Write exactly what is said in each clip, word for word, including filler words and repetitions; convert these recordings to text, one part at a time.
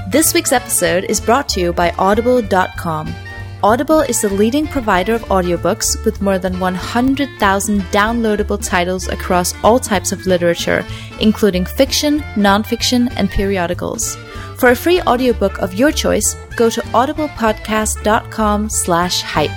This week's episode is brought to you by Audible dot com. Audible is the leading provider of audiobooks with more than one hundred thousand downloadable titles across all types of literature, including fiction, nonfiction, and periodicals. For a free audiobook of your choice, go to audiblepodcast dot com slash hype.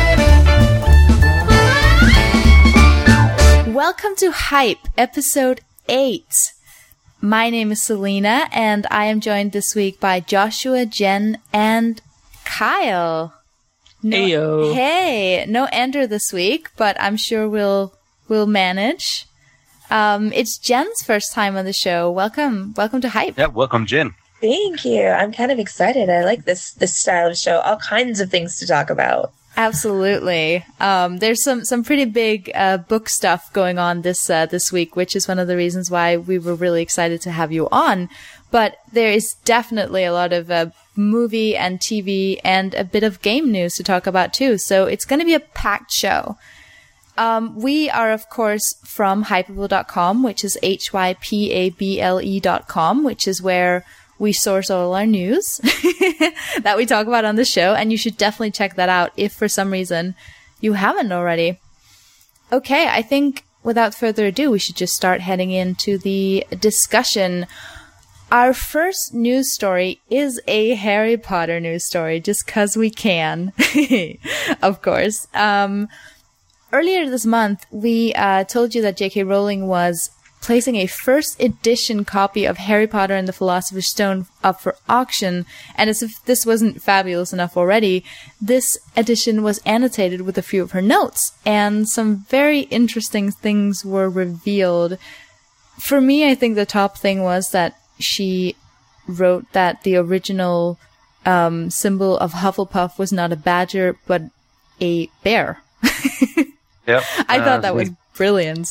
Welcome to Hype, episode eight. My name is Selena, and I am joined this week by Joshua, Jen, and Kyle. No, Heyo. Hey, no Ender this week, but I'm sure we'll we'll manage. Um, it's Jen's first time on the show. Welcome, welcome to Hype. Yeah, welcome, Jen. Thank you. I'm kind of excited. I like this this style of show. All kinds of things to talk about. Absolutely. Um, there's some some pretty big uh, book stuff going on this uh, this week, which is one of the reasons why we were really excited to have you on. But there is definitely a lot of uh, movie and T V and a bit of game news to talk about too. So it's going to be a packed show. Um, we are, of course, from hypable dot com, which is H Y P A B L E dot com, which is where we source all our news that we talk about on the show. And you should definitely check that out if for some reason you haven't already. Okay, I think without further ado, we should just start heading into the discussion. Our first news story is a Harry Potter news story, just because we can, of course. Um, earlier this month, we uh, told you that J K Rowling was placing a first edition copy of Harry Potter and the Philosopher's Stone up for auction. And as if this wasn't fabulous enough already, this edition was annotated with a few of her notes. And some very interesting things were revealed. For me, I think the top thing was that she wrote that the original um, symbol of Hufflepuff was not a badger, but a bear. Yep. I uh, thought that was brilliant.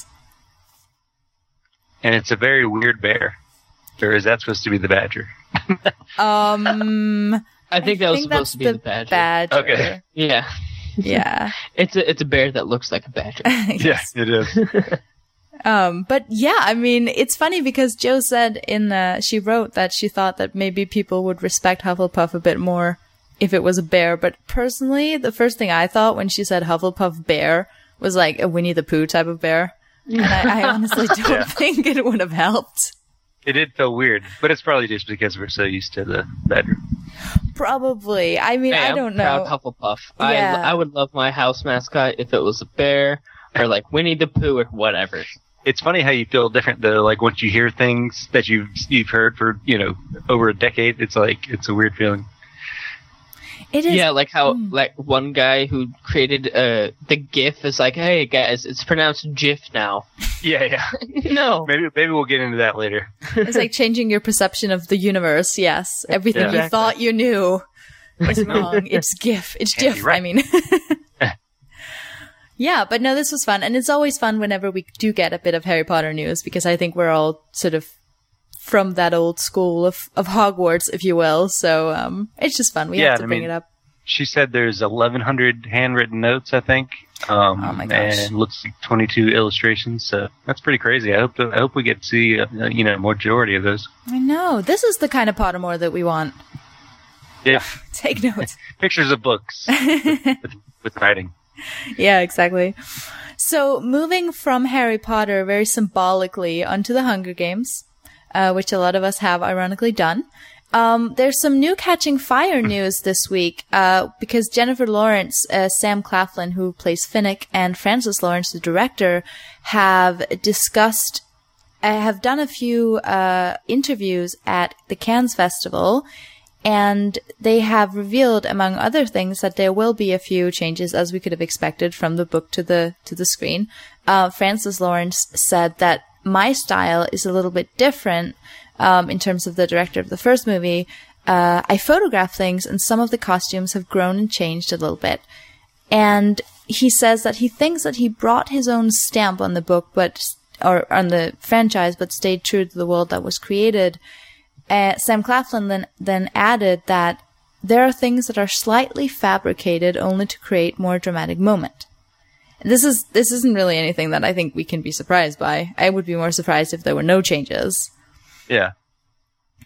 And it's a very weird bear. Or is that supposed to be the badger? um, I think that I was think supposed that's to be the the badger. badger. Okay. Yeah. Yeah. It's a it's a bear that looks like a badger. Yes. Yeah, it is. Um, but yeah, I mean, it's funny because Jo said in the, she wrote that she thought that maybe people would respect Hufflepuff a bit more if it was a bear. But personally, the first thing I thought when she said Hufflepuff bear was like a Winnie the Pooh type of bear. And I, I honestly don't Yeah. think it would have helped. It did feel weird, but it's probably just because we're so used to the badger. Probably. I mean, Hey, I I'm don't proud know. Hufflepuff. Yeah. I I would love my house mascot if it was a bear or like Winnie the Pooh or whatever. It's funny how you feel different though. Like once you hear things that you've you've heard for you know over a decade, it's like it's a weird feeling. It is. Yeah, like how Mm. like one guy who created uh the GIF is like, hey guys, it's pronounced GIF now. Yeah, yeah. No. Maybe maybe we'll get into that later. It's like changing your perception of the universe. Yes. Everything Yeah. you Exactly. thought you knew was wrong. It's GIF. It's Yeah, GIF, you're right. I mean. Yeah, but no, this was fun. And it's always fun whenever we do get a bit of Harry Potter news, because I think we're all sort of from that old school of, of Hogwarts, if you will. So um, it's just fun. We Yeah, have to I bring mean, it up. She said there's eleven hundred handwritten notes, I think. Um, Oh my gosh. And looks like twenty-two illustrations. So that's pretty crazy. I hope to, I hope we get to see uh, you know majority of those. I know. This is the kind of Pottermore that we want. Yeah, Take notes. pictures of books with, with writing. Yeah, exactly. So moving from Harry Potter very symbolically onto the Hunger Games, uh, which a lot of us have ironically done. Um, there's some new Catching Fire news this week, uh, because Jennifer Lawrence, uh, Sam Claflin, who plays Finnick, and Francis Lawrence, the director, have discussed, uh, have done a few, uh, interviews at the Cannes Festival, and they have revealed, among other things, that there will be a few changes, as we could have expected, from the book to the, to the screen. Uh, Francis Lawrence said that my style is a little bit different, Um, in terms of the director of the first movie. uh, I photograph things and some of the costumes have grown and changed a little bit. And he says that he thinks that he brought his own stamp on the book, but, or on the franchise, but stayed true to the world that was created. Uh, Sam Claflin then, then added that there are things that are slightly fabricated only to create more dramatic moment. This is, this isn't really anything that I think we can be surprised by. I would be more surprised if there were no changes. Yeah.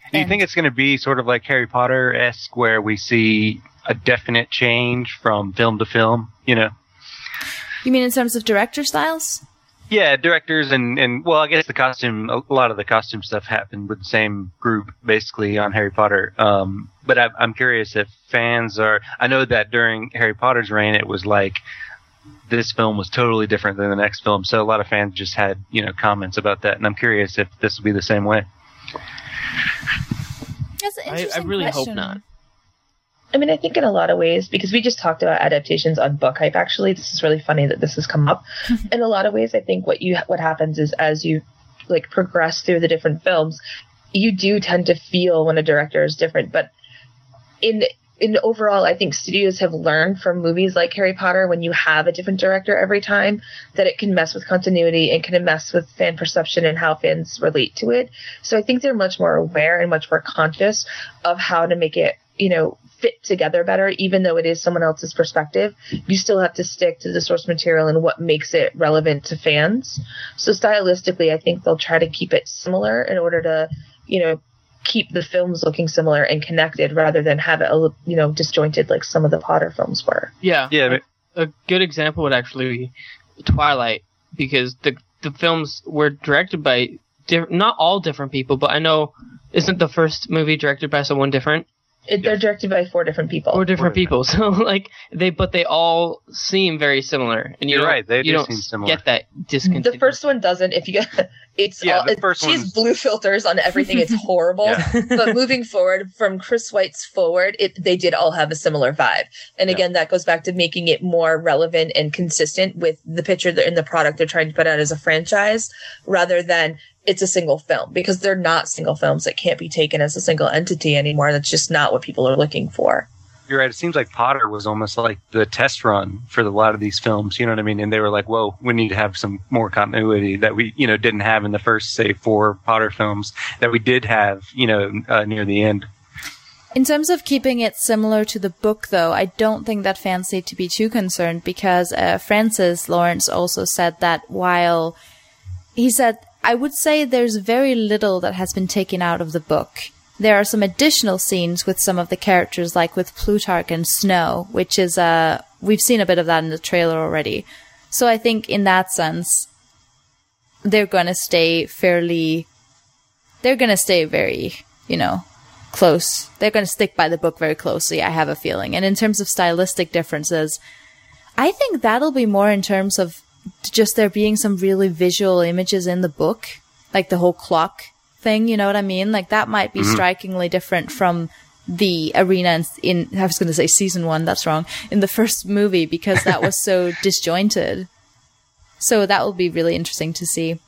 Do you And- think it's going to be sort of like Harry Potter-esque, where we see a definite change from film to film? You know? You mean in terms of director styles? Yeah, directors and, and well, I guess the costume, a lot of the costume stuff happened with the same group, basically, on Harry Potter. Um, but I, I'm curious if fans are, I know that during Harry Potter's reign, it was like, this film was totally different than the next film. So a lot of fans just had, you know, comments about that. And I'm curious if this will be the same way. That's an I, I interesting really hope question. not. I mean, I think in a lot of ways, because we just talked about adaptations on Book Hype, actually, this is really funny that this has come up. In a lot of ways, I think what you what happens is as you like progress through the different films, you do tend to feel when a director is different. But in in overall, I think studios have learned from movies like Harry Potter, when you have a different director every time, that it can mess with continuity and can mess with fan perception and how fans relate to it. So I think they're much more aware and much more conscious of how to make it, you know, fit together better. Even though it is someone else's perspective, you still have to stick to the source material and what makes it relevant to fans. So stylistically, I think they'll try to keep it similar in order to, you know, keep the films looking similar and connected, rather than have it, you know, disjointed like some of the Potter films were. Yeah. Yeah, but- A good example would actually be Twilight, because the the films were directed by diff- not all different people, but I know, isn't the first movie directed by someone different? It, they're directed by four different people. Or different Four people. So like they, but they all seem very similar, and you You're don't, right, they you do don't seem similar. get that discontinuity. The first one doesn't. If you get, it's Yeah, all, the it, first she has one's- blue filters on everything. It's horrible. Yeah. But moving forward from Chris White's forward, it they did all have a similar vibe. And Yeah. again, that goes back to making it more relevant and consistent with the picture that in the product they're trying to put out as a franchise, rather than it's a single film, because they're not single films that can't be taken as a single entity anymore. That's just not what people are looking for. You're right. It seems like Potter was almost like the test run for a lot of these films. You know what I mean? And they were like, whoa, we need to have some more continuity that we, you know, didn't have in the first, say, four Potter films that we did have, you know, uh, near the end. In terms of keeping it similar to the book, though, I don't think that fans need to be too concerned, because uh, Francis Lawrence also said that while he said, I would say there's very little that has been taken out of the book. There are some additional scenes with some of the characters, like with Plutarch and Snow, which is, uh, we've seen a bit of that in the trailer already. So I think in that sense, they're gonna stay fairly, they're gonna stay very, you know, close. They're gonna stick by the book very closely, I have a feeling. And in terms of stylistic differences, I think that'll be more in terms of just there being some really visual images in the book, like the whole clock thing, you know what I mean? Like that might be mm-hmm. strikingly different from the arena in, in I was going to say season one, that's wrong, in the first movie, because that was so disjointed. So that will be really interesting to see.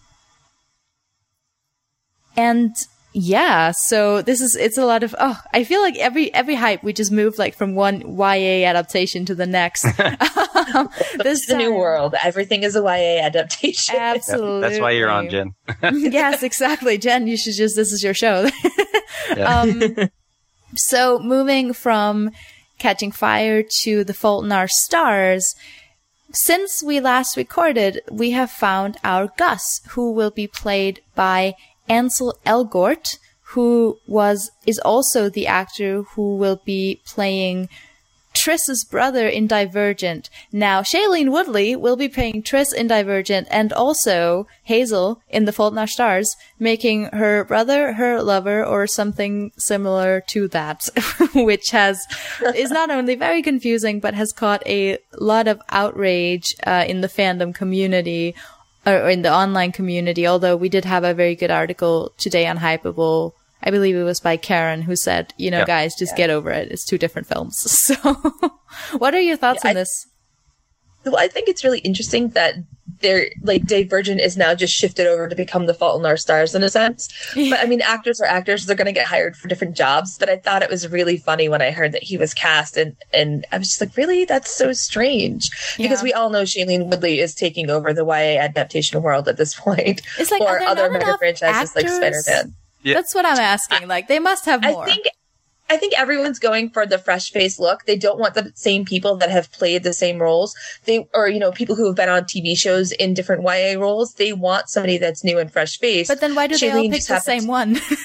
And yeah, so this is, it's a lot of, oh, I feel like every, every hype, we just moved like from one Y A adaptation to the next. um, this is a new world. Everything is a Y A adaptation. Absolutely. That's why you're on, Jen. Yes, exactly. Jen, you should just, this is your show. um, so moving from Catching Fire to The Fault in Our Stars, since we last recorded, we have found our Gus, who will be played by Ansel Elgort, who was is also the actor who will be playing Triss's brother in Divergent. Now, Shailene Woodley will be playing Triss in Divergent, and also Hazel in The Fault in Our Stars, making her brother her lover or something similar to that, which has is not only very confusing but has caught a lot of outrage uh, in the fandom community. Or in the online community, although we did have a very good article today on Hypeable. I believe it was by Karen, who said, you know, yeah. guys, just yeah. get over it. It's two different films. So what are your thoughts yeah, on I, this? Well, I think it's really interesting that they're like Divergent is now just shifted over to become The Fault in Our Stars in a sense. But I mean, actors are actors. They're going to get hired for different jobs. But I thought it was really funny when I heard that he was cast. And, and I was just like, really? That's so strange. Yeah. Because we all know Shailene Woodley is taking over the Y A adaptation world at this point. It's like, or other mega franchises actors? like Spider-Man. Yeah. That's what I'm asking. Like, they must have more. I think I think everyone's going for the fresh face look. They don't want the same people that have played the same roles. They, or, you know, people who have been on T V shows in different Y A roles. They want somebody that's new and fresh face. But then why do Shailene they all pick the same one?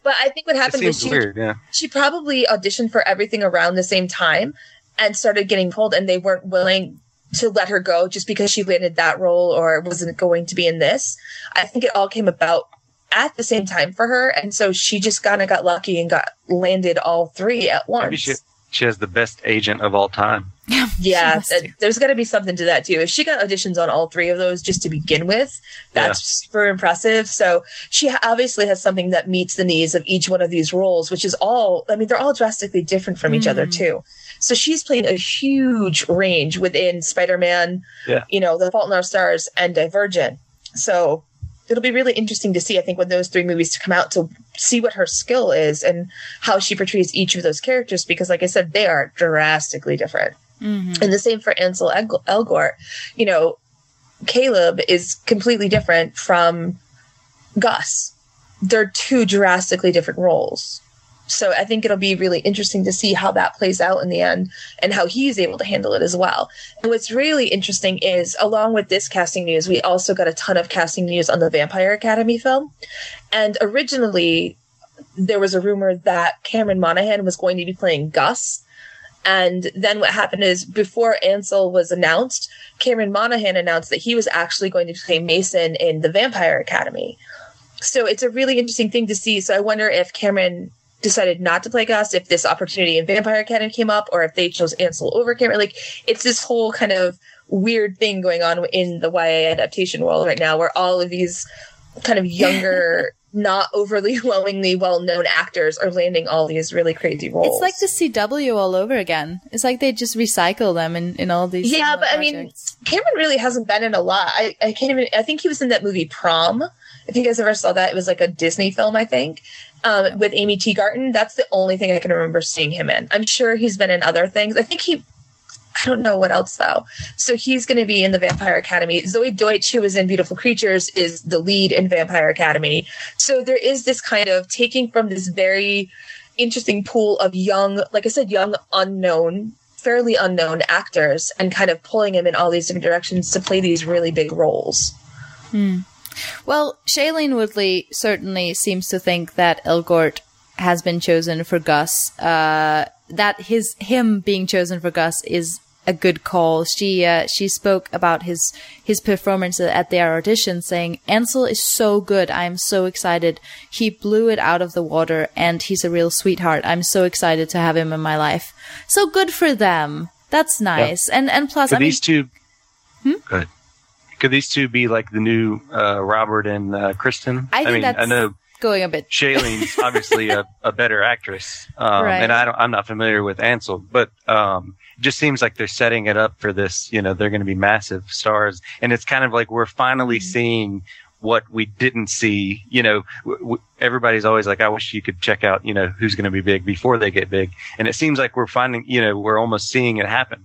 But I think what It happened was seems she weird, yeah. she probably auditioned for everything around the same time and started getting pulled, and they weren't willing to let her go just because she landed that role or wasn't going to be in this. I think it all came about at the same time for her, and so she just kind of got lucky and got landed all three at once. Maybe she, she has the best agent of all time. Yeah, th- there's got to be something to that too. If she got auditions on all three of those just to begin with, that's Yeah. super impressive. So she ha- obviously has something that meets the needs of each one of these roles, which is all, I mean, they're all drastically different from each other too. So she's playing a huge range within Spider-Man, Yeah. you know, The Fault in Our Stars and Divergent. So it'll be really interesting to see, I think, when those three movies come out, to see what her skill is and how she portrays each of those characters, because like I said, they are drastically different. Mm-hmm. And the same for Ansel El- Elgort. You know, Caleb is completely different from Gus. They're two drastically different roles. So I think it'll be really interesting to see how that plays out in the end and how he's able to handle it as well. And what's really interesting is, along with this casting news, we also got a ton of casting news on the Vampire Academy film. And originally, there was a rumor that Cameron Monaghan was going to be playing Gus. And then what happened is, before Ansel was announced, Cameron Monaghan announced that he was actually going to play Mason in the Vampire Academy. So it's a really interesting thing to see. So I wonder if Cameron decided not to play Gus, if this opportunity in Vampire Academy came up, or if they chose Ansel over Cameron. Like, it's this whole kind of weird thing going on in the Y A adaptation world right now, where all of these kind of younger, not overly willingly well-known actors are landing all these really crazy roles. It's like the C W all over again. It's like they just recycle them in, in all these. Yeah, but projects. I mean, Cameron really hasn't been in a lot. I, I can't even. I think he was in that movie Prom. If you guys ever saw that, it was like a Disney film, I think, um, with Amy Teagarden. That's the only thing I can remember seeing him in. I'm sure he's been in other things. I think he. I don't know what else though. So he's going to be in the Vampire Academy. Zoe Deutsch, who was in Beautiful Creatures, is the lead in Vampire Academy. So there is this kind of taking from this very interesting pool of young, like I said, young, unknown, fairly unknown actors, and kind of pulling them in all these different directions to play these really big roles. Hmm. Well, Shailene Woodley certainly seems to think that Elgort has been chosen for Gus. Uh, that his him being chosen for Gus is a good call. She uh, she spoke about his his performance at their audition, saying, "Ansel is so good. I'm so excited. He blew it out of the water, and he's a real sweetheart. I'm so excited to have him in my life." So good for them. That's nice. Yeah. And and plus, Could I mean, these two. Hmm? Go ahead. Could these two be like the new uh, Robert and uh, Kristen? I think I mean, that's I know going a bit. Shailene's obviously a, a better actress, um, Right. and I don't, I'm not familiar with Ansel, but um, it just seems like they're setting it up for this. You know, they're going to be massive stars, and it's kind of like we're finally mm-hmm. seeing what we didn't see. You know, w- w- everybody's always like, "I wish you could check out, you know, who's going to be big before they get big," and it seems like we're finding, you know, we're almost seeing it happen.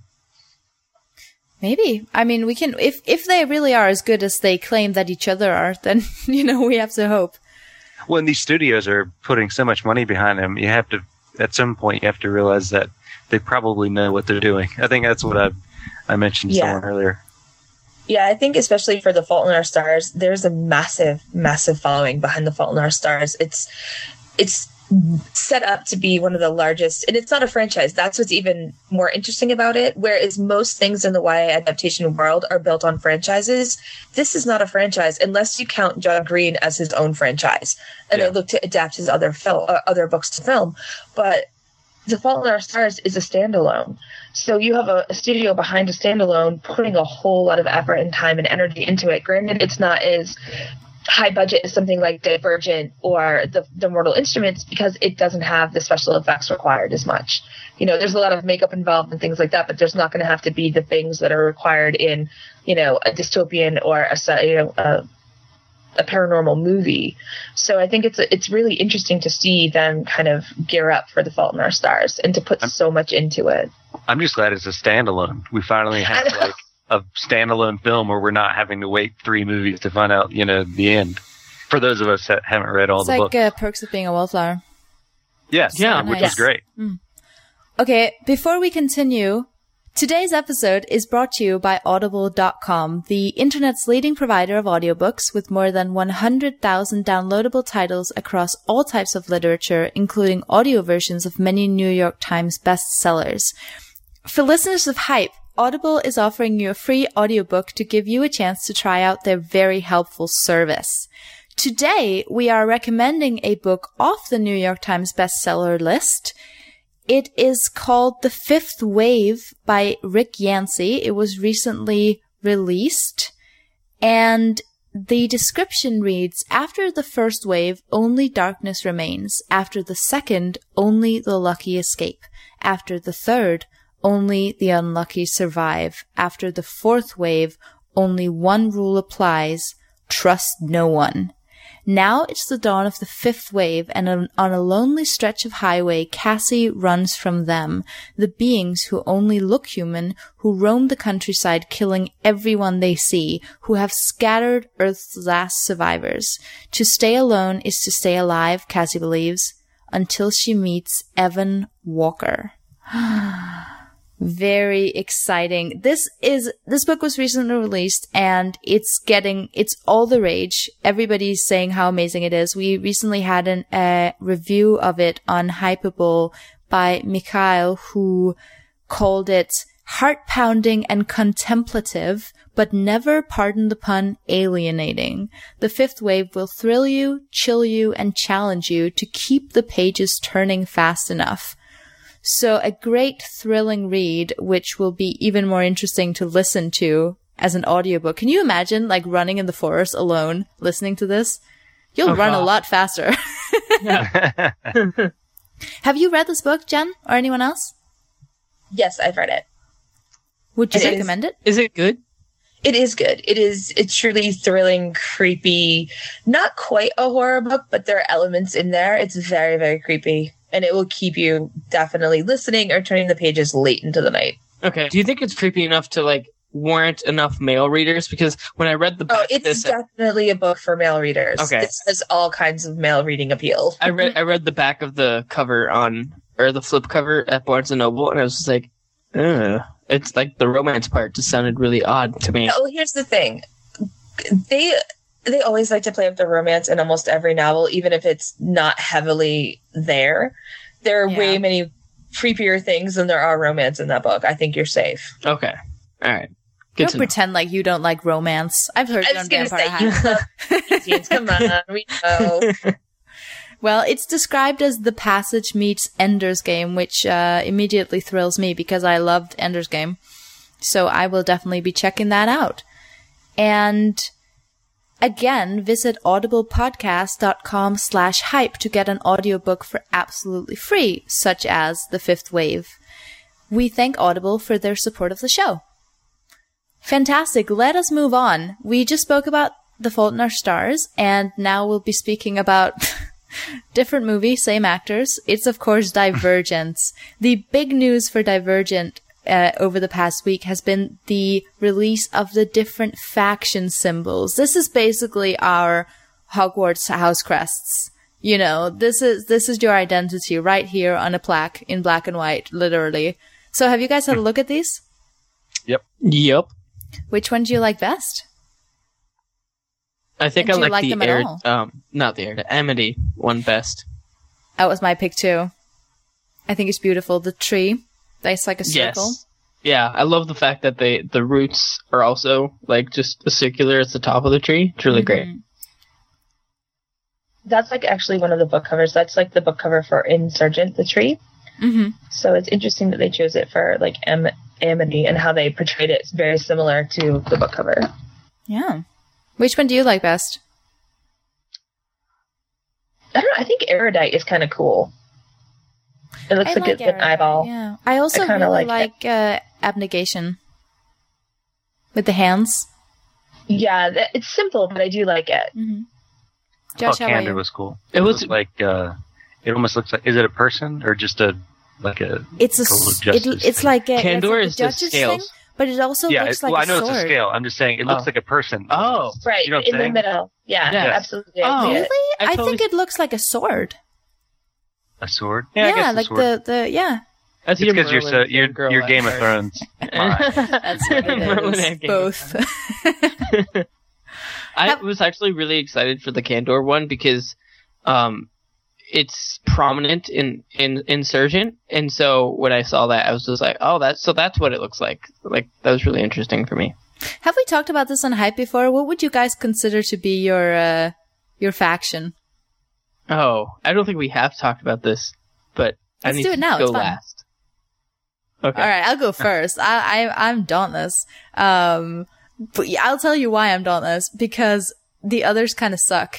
Maybe. I mean, we can, if, if they really are as good as they claim that each other are, then, you know, we have to hope. Well, and these studios are putting so much money behind them, you have to, at some point, you have to realize that they probably know what they're doing. I think that's what I, I mentioned to Yeah. someone earlier. Yeah, I think especially for The Fault in Our Stars, there's a massive, massive following behind The Fault in Our Stars. It's, it's set up to be one of the largest, and it's not a franchise. That's what's even more interesting about it. Whereas most things in the Y A adaptation world are built on franchises, this is not a franchise unless you count John Green as his own franchise, and Yeah. they look to adapt his other film, uh, other books to film. But The Fault in Our Stars is a standalone. So you have a, a studio behind a standalone putting a whole lot of effort and time and energy into it. Granted, it's not as high budget as something like Divergent or the, the Mortal Instruments, because it doesn't have the special effects required as much. You know, there's a lot of makeup involved and things like that, but there's not going to have to be the things that are required in, you know, a dystopian or a, you know, a, a paranormal movie. So I think it's it's really interesting to see them kind of gear up for The Fault in Our Stars and to put I'm, so much into it. I'm just glad it's a standalone. We finally have like a standalone film where we're not having to wait three movies to find out, you know, the end. For those of us that haven't read all It's the like books. uh, Perks of Being a Wallflower. Yes, Yeah, which nice. is great. Mm. Okay, before we continue, Today's episode is brought to you by Audible dot com, the internet's leading provider of audiobooks with more than one hundred thousand downloadable titles across all types of literature, including audio versions of many New York Times bestsellers. For listeners of Hype, Audible is offering you a free audiobook to give you a chance to try out their very helpful service. Today, we are recommending a book off the New York Times bestseller list. It is called The Fifth Wave by Rick Yancey. It was recently released, and the description reads, after the first wave, only darkness remains. After the second, only the lucky escape. After the third, only the unlucky survive. After the fourth wave, only one rule applies: trust no one. Now it's the dawn of the fifth wave, and on, on a lonely stretch of highway, Cassie runs from them, the beings who only look human, who roam the countryside killing everyone they see, who have scattered Earth's last survivors. To stay alone is to stay alive, Cassie believes, until she meets Evan Walker. Very exciting. This is, this book was recently released and it's getting, it's all the rage. Everybody's saying how amazing it is. We recently had a uh, review of it on Hypable by Mikhail, who called it heart-pounding and contemplative, but never, pardon the pun, alienating. The fifth wave will thrill you, chill you, and challenge you to keep the pages turning fast enough. So a great thrilling read, which will be even more interesting to listen to as an audiobook. Can you imagine like running in the forest alone, listening to this? You'll oh, run God. a lot faster. Have you read this book, Jen, or anyone else? Yes, I've read it. Would you it recommend is, it? Is it good? It is good. It is, it's truly thrilling, creepy, not quite a horror book, but there are elements in there. It's very, very creepy. And it will keep you definitely listening or turning the pages late into the night. Okay. Do you think it's creepy enough to like warrant enough male readers? Because when I read the back oh, it's this, definitely a book for male readers. Okay. It has all kinds of male reading appeal. I read I read the back of the cover on or the flip cover at Barnes and Noble, and I was just like, ugh. It's like the romance part just sounded really odd to me. Oh, here's the thing. They they always like to play up the romance in almost every novel, even if it's not heavily there. There are yeah. way many creepier things than there are romance in that book. I think you're safe. Okay. All right. Good don't pretend know. like you don't like romance. I've heard it on Vampire High. Come on, we know. Well, it's described as The Passage meets Ender's Game, which uh, immediately thrills me because I loved Ender's Game. So I will definitely be checking that out. And again, visit audiblepodcast.com slash hype to get an audiobook for absolutely free, such as The Fifth Wave. We thank Audible for their support of the show. Fantastic. Let us move on. We just spoke about The Fault in Our Stars, and now we'll be speaking about different movie, same actors. It's, of course, Divergence. The big news for Divergent Uh, over the past week has been the release of the different faction symbols. This is basically our Hogwarts house crests. You know, this is this is your identity right here on a plaque in black and white, literally. So have you guys had a look at these? Yep. Yep. Which one do you like best? I think and I like, like the them at air, all? um, not the air, the Amity one best. That was my pick too. I think it's beautiful. The tree. That's like a circle. Yes. Yeah, I love the fact that they the roots are also like just a circular at the top of the tree. It's really mm-hmm. great. That's like actually one of the book covers. That's like the book cover for Insurgent, the tree. Mm-hmm. So it's interesting that they chose it for like Am- Amity and how they portrayed it. It's very similar to the book cover. Yeah. Which one do you like best? I don't know. I think Erudite is kind of cool. It looks I like, like it's an eyeball. Yeah. I also I really like, like uh, Abnegation. With the hands. Yeah, th- it's simple, but I do like it. Mm-hmm. I Josh, thought how Candor about you? was cool. It It was- was like, uh, it almost looks like, is it a person or just a, like a It's a. total s- It, justice it's thing? like a. Candor it's is like a just judge's scales. thing, but it also yeah, looks it, like well, a I know sword. it's a scale. I'm just saying it looks Oh. like a person. Oh. Right, You know what in I'm the saying? middle. Yeah, Yeah. absolutely. I Oh. see it. Really? I I, totally- think it looks like a sword. A sword? Yeah, I Yeah, guess a like sword. the the yeah. That's It's because you're so you're you're Game of Thrones. That's what it is. Both. I was actually really excited for the Kandor one because um, it's prominent in, in Insurgent, and so when I saw that, I was just like, oh, that's so that's what it looks like. Like that was really interesting for me. Have we talked about this on Hype before? What would you guys consider to be your uh, your faction? Oh, I don't think we have talked about this, but Let's I need do it to now. go It's fine. last. Okay. All right, I'll go first. I, I I'm Dauntless. Um, but yeah, I'll tell you why I'm Dauntless, because the others kind of suck.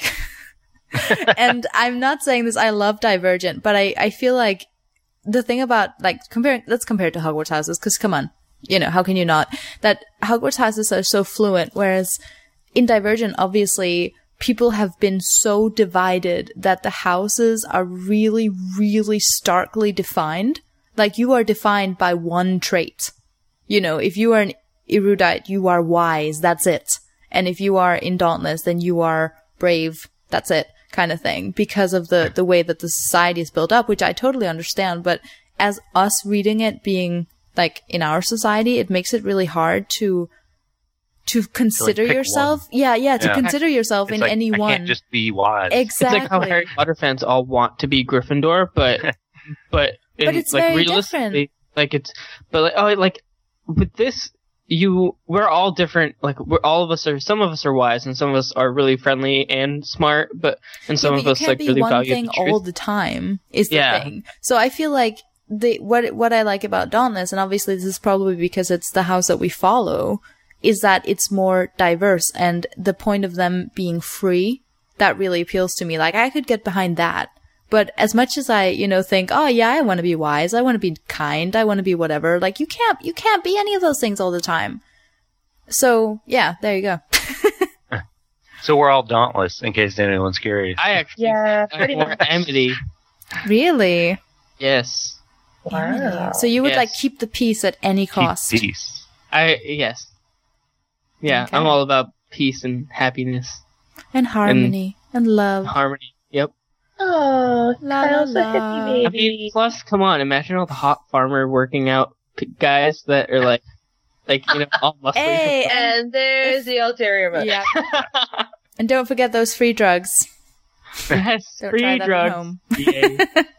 And I'm not saying this. I love Divergent, but I I feel like the thing about like comparing. Let's compare it to Hogwarts houses, because come on, you know how can you not? That Hogwarts houses are so fluent, whereas in Divergent, obviously, people have been so divided that the houses are really, really starkly defined. Like, you are defined by one trait. You know, if you are an erudite, you are wise, that's it. And if you are in Dauntless, then you are brave, that's it, kind of thing. Because of the, the way that the society is built up, which I totally understand. But as us reading it being, like, in our society, it makes it really hard to to consider like yourself. one. Yeah, yeah, to Yeah. consider yourself It's in like, any I one. can't just be wise. Exactly. It's like how Harry Potter fans all want to be Gryffindor, but but in, But it's like very realistically, like it's but like oh like with this you we're all different. Like we're all of us are some of us are wise and some of us are really friendly and smart, but and some Yeah, of but us you like can't really be one value thing the truth. all the time is the Yeah. thing. So I feel like the what what I like about Dauntless, and obviously this is probably because it's the house that we follow, is that it's more diverse, and the point of them being free, that really appeals to me. Like, I could get behind that. But as much as I, you know, think, oh yeah, I want to be wise, I want to be kind, I want to be whatever, like, you can't, you can't be any of those things all the time. So, yeah, there you go. So we're all Dauntless, in case anyone's curious. I actually Yeah, I'm pretty more much. Amity. Really? Yes. Wow. So you would, Yes. like, keep the peace at any Keep cost. peace. I yes. Yeah, Okay. I'm all about peace and happiness, And harmony. And love. harmony. Yep. Oh, La, la, Kyle's a la. hippie I baby. mean, plus, come on, imagine all the hot farmer working out p- guys that are like, like you know, all muscly. Hey, and And there's the ulterior motive. yeah. And don't forget those free drugs. yes, Don't free try that at drugs. home. Yay.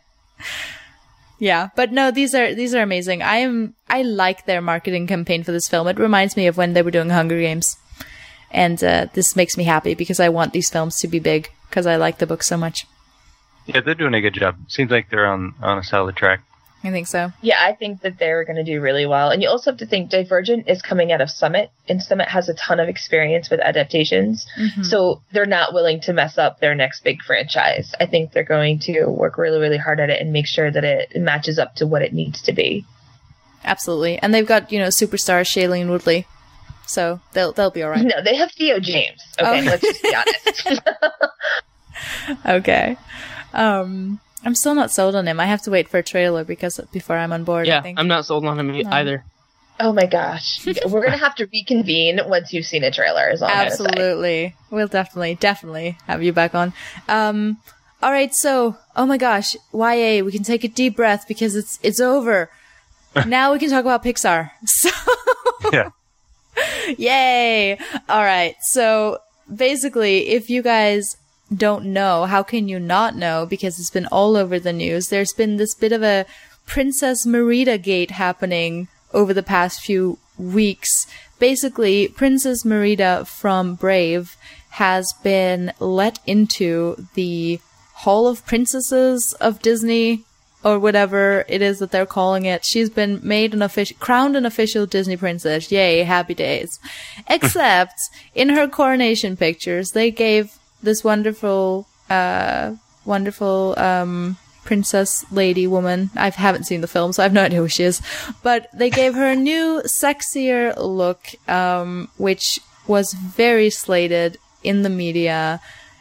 Yeah, but no, these are these are amazing. I am I like their marketing campaign for this film. It reminds me of when they were doing Hunger Games, and uh, this makes me happy because I want these films to be big because I like the book so much. Yeah, they're doing a good job. Seems like they're on, on a solid track. I think so. Yeah, I think that they're going to do really well. And you also have to think Divergent is coming out of Summit, and Summit has a ton of experience with adaptations. Mhm. So they're not willing to mess up their next big franchise. I think they're going to work really, really hard at it and make sure that it matches up to what it needs to be. Absolutely, and they've got, you know, superstar Shailene Woodley, so they'll they'll be all right. No, they have Theo James. Okay, Oh. let's just be honest. Okay. Um, I'm still not sold on him. I have to wait for a trailer because before I'm on board. I yeah, think. I'm not sold on him No. either. Oh my gosh. We're going to have to reconvene once you've seen a trailer, is all I'm gonna say. Absolutely. We'll definitely, definitely have you back on. Um, all right. So, oh my gosh, Y A, we can take a deep breath because it's, it's over. Now we can talk about Pixar. So, Yeah. yay. All right. So basically, if you guys don't know, how can you not know? Because it's been all over the news. There's been this bit of a Princess Merida gate happening over the past few weeks. Basically, Princess Merida from Brave has been let into the Hall of Princesses of Disney, or whatever it is that they're calling it. She's been made an official, crowned an official Disney princess. Yay, happy days. Except, in her coronation pictures, they gave this wonderful, uh, wonderful, um, princess lady woman. I haven't seen the film, so I have no idea who she is. But they gave her a new, sexier look, um, which was very slated in the media.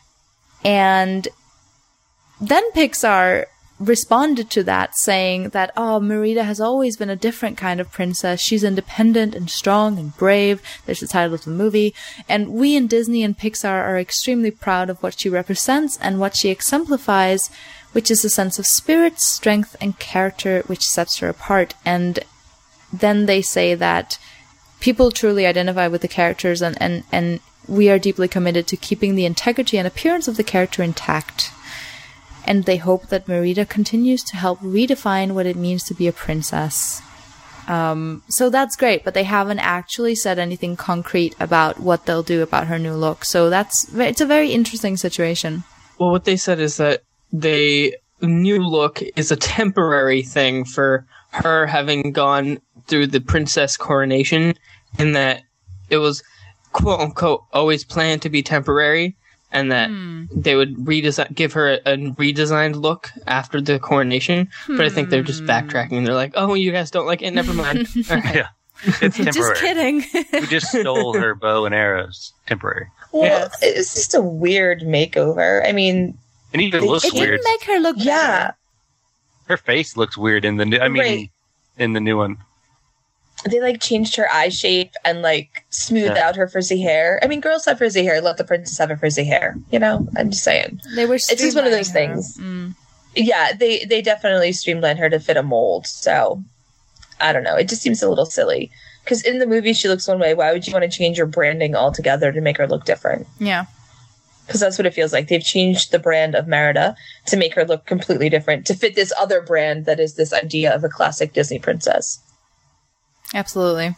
And then Pixar responded to that, saying that, oh, Merida has always been a different kind of princess. She's independent and strong and brave. There's the title of the movie. And we in Disney and Pixar are extremely proud of what she represents and what she exemplifies which is a sense of spirit, strength, and character which sets her apart. And then they say that people truly identify with the characters, and, and, and we are deeply committed to keeping the integrity and appearance of the character intact. And they hope that Merida continues to help redefine what it means to be a princess. Um, so that's great, but they haven't actually said anything concrete about what they'll do about her new look. So that's, it's a very interesting situation. Well, what they said is that they new look is a temporary thing for her having gone through the princess coronation, and that it was quote unquote always planned to be temporary, and that hmm. they would redesign, give her a, a redesigned look after the coronation. Hmm. But I think they're just backtracking. They're like, "Oh, you guys don't like it? Never mind." Right. Yeah, it's temporary. Just kidding. We just stole her bow and arrows. Temporary. Well, Yes. it's just a weird makeover. I mean, And even It looks It weird. didn't make her look better. yeah, Her face looks weird in the new. I mean, Right. in the new one. they like changed her eye shape and like smoothed Yeah. out her frizzy hair. I mean, girls have frizzy hair. Let the princess have a frizzy hair. You know, I'm just saying. They were It's just one of those streamlining her. things. Mm. Yeah, they they definitely streamlined her to fit a mold. So I don't know. It just seems a little silly because in the movie she looks one way. Why would you want to change your branding altogether to make her look different? Yeah. Because that's what it feels like. They've changed the brand of Merida to make her look completely different to fit this other brand that is this idea of a classic Disney princess. Absolutely.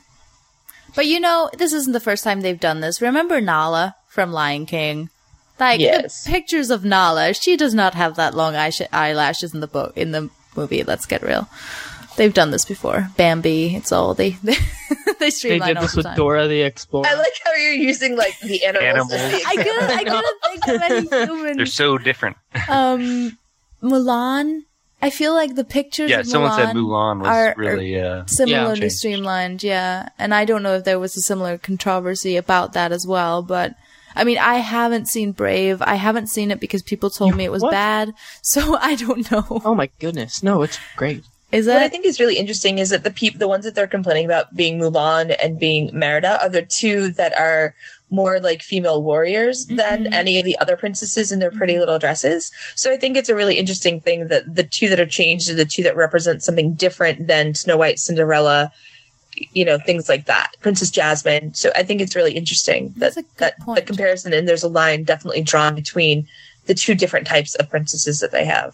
But you know, this isn't the first time they've done this. Remember Nala from Lion King? Like, Yes. the pictures of Nala, she does not have that long eyesh- eyelashes in the book, in the movie, let's get real. They've done this before. Bambi, it's all, they, they, they They streamline did all this the with time. Dora the Explorer. I like how you're using like the animals. as Animals. the I couldn't, I example. couldn't think of any human. They're so different. Um, Mulan, I feel like the pictures Yeah, of someone Mulan, said Mulan was are- really. Uh, similarly changed. streamlined, yeah. And I don't know if there was a similar controversy about that as well, but I mean, I haven't seen Brave. I haven't seen it because people told You- me it was what? bad, so I don't know. Oh my goodness. No, it's great. Is What I it? think is really interesting is that the peop- the ones that they're complaining about being Mulan and being Merida are the two that are more like female warriors than Mhm. any of the other princesses in their pretty little dresses. So I think it's a really interesting thing that the two that are changed are the two that represent something different than Snow White, Cinderella, you know, things like that. Princess Jasmine. So I think it's really interesting that That's a good that point. the comparison, and there's a line definitely drawn between the two different types of princesses that they have.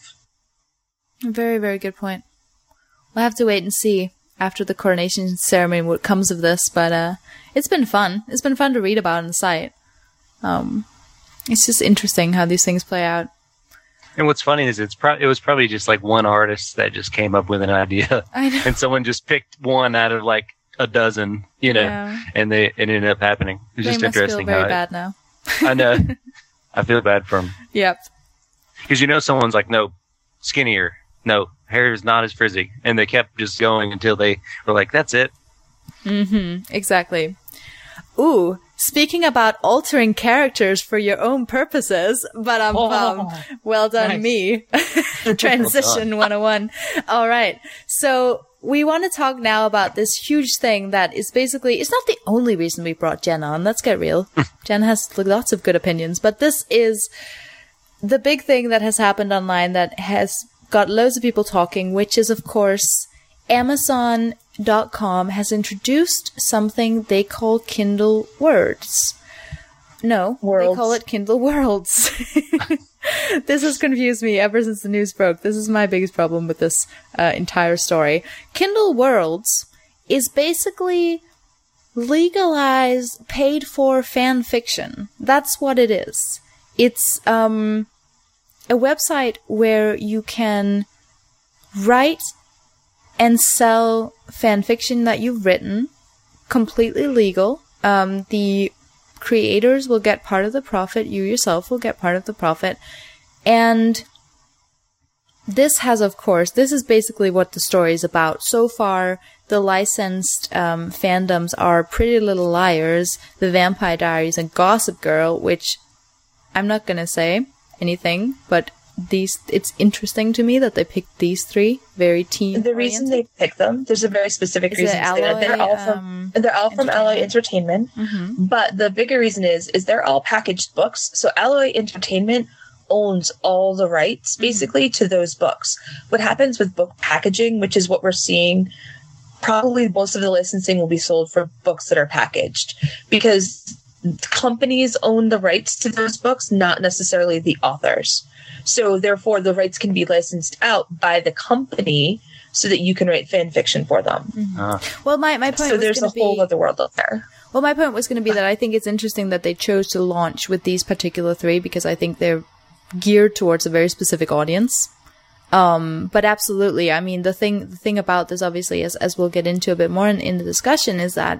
Very, very good point. We'll have to wait and see after the coronation ceremony what comes of this, but uh, it's been fun. It's been fun to read about on the site. Um, it's just interesting how these things play out. and what's funny is it's pro- it was probably just like one artist that just came up with an idea, I know. and someone just picked one out of like a dozen, you know, Yeah. and they it ended up happening. It's They just must feel interesting very how it- bad now. I know. I feel bad for him Yep. because you know someone's like, no, skinnier, no, hair is not as frizzy, and they kept just going until they were like, that's it. Mm-hmm. Exactly. Ooh, speaking about altering characters for your own purposes, but I'm Oh, um, well done, nice. me. Transition one oh one. All right. So we want to talk now about this huge thing that is basically, it's not the only reason we brought Jen on. Let's get real. Jen has lots of good opinions, but this is the big thing that has happened online that has got loads of people talking, which is, of course, Amazon dot com has introduced something they call Kindle Words. No, Worlds. they call it Kindle Worlds. This has confused me ever since the news broke. This is my biggest problem with this uh, entire story. Kindle Worlds is basically legalized, paid-for fan fiction. That's what it is. It's um, a website where you can write and sell fan fiction that you've written, completely legal. Um, the creators will get part of the profit. You yourself will get part of the profit. And this has, of course, this is basically what the story is about. So far, the licensed um, fandoms are Pretty Little Liars, The Vampire Diaries, and Gossip Girl, which I'm not going to say anything, but these it's interesting to me that they picked these three very teen. The reason they pick them, there's a very specific Is it reason. to say that. They're Alloy, all from um, they're all from Alloy Entertainment. Mm-hmm. But the bigger reason is is they're all packaged books. So Alloy Entertainment owns all the rights, basically, mm-hmm. to those books. What happens with book packaging, which is what we're seeing, probably most of the licensing will be sold for books that are packaged, because companies own the rights to those books, not necessarily the authors. So therefore, the rights can be licensed out by the company so that you can write fan fiction for them. Mm-hmm. Uh. Well, my, my point so was there's a be, whole other world out there. Well, my point was going to be that I think it's interesting that they chose to launch with these particular three, because I think they're geared towards a very specific audience. Um, but absolutely, I mean, the thing the thing about this, obviously, as as we'll get into a bit more in, in the discussion, is that,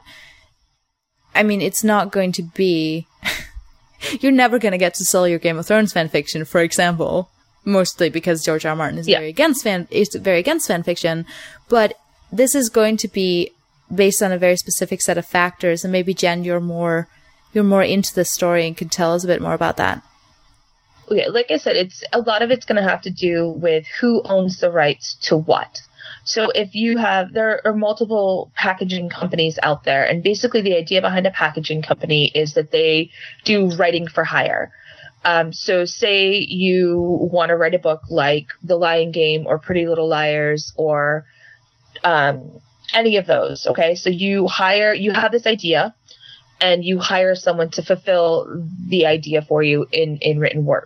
I mean, it's not going to be... You're never going to get to sell your Game of Thrones fan fiction, for example, mostly because George R. R. Martin is yeah. very against fan is very against fan fiction. But this is going to be based on a very specific set of factors, and maybe Jen, you're more you're more into the story and can tell us a bit more about that. Okay, like I said, it's a lot of it's going to have to do with who owns the rights to what. So if you have, there are multiple packaging companies out there, and basically the idea behind a packaging company is that they do writing for hire. Um, so say you want to write a book like The Lion Game or Pretty Little Liars or um, any of those, okay? So you hire, you have this idea, and you hire someone to fulfill the idea for you in, in written work.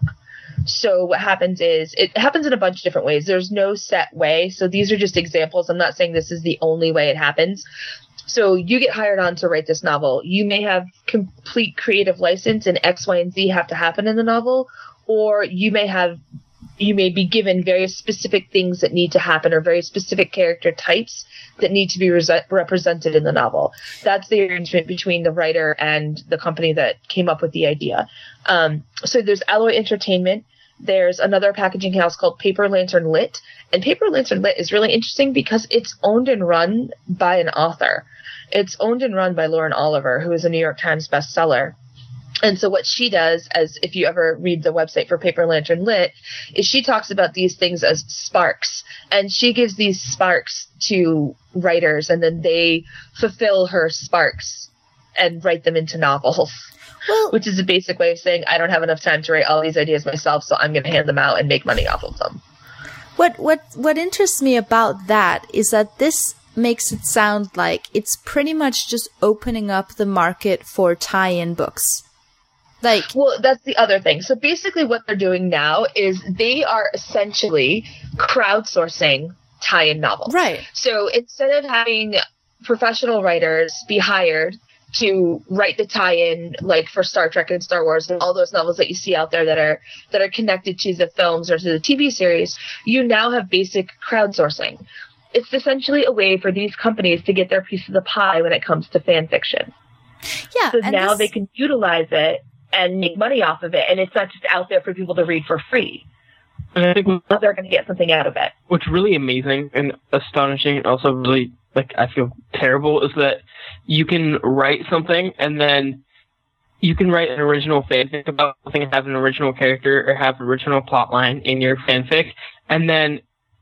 So what happens is, it happens in a bunch of different ways. There's no set way. So these are just examples. I'm not saying this is the only way it happens. So you get hired on to write this novel. You may have complete creative license and X, Y, and Z have to happen in the novel, or you may have you may be given very specific things that need to happen, or very specific character types that need to be re- represented in the novel. That's the arrangement between the writer and the company that came up with the idea. Um, so there's Alloy Entertainment. There's another packaging house called Paper Lantern Lit. And Paper Lantern Lit is really interesting because it's owned and run by an author. It's owned and run by Lauren Oliver, who is a New York Times bestseller. And so what she does, as if you ever read the website for Paper Lantern Lit, is she talks about these things as sparks. And she gives these sparks to writers, and then they fulfill her sparks and write them into novels. Well, which is a basic way of saying, I don't have enough time to write all these ideas myself, so I'm going to hand them out and make money off of them. What what what interests me about that is that this makes it sound like it's pretty much just opening up the market for tie-in books. Like, well, that's the other thing. So basically what they're doing now is they are essentially crowdsourcing tie-in novels. Right. So instead of having professional writers be hired to write the tie-in, like for Star Trek and Star Wars and all those novels that you see out there that are that are connected to the films or to the T V series, you now have basic crowdsourcing. It's essentially a way for these companies to get their piece of the pie when it comes to fan fiction. Yeah. So now this... they can utilize it and make money off of it, and it's not just out there for people to read for free. And I think they're going to get something out of it. What's really amazing and astonishing, and also really, like, I feel terrible, is that you can write something, and then you can write an original fanfic about something and have an original character or have an original plotline in your fanfic, and then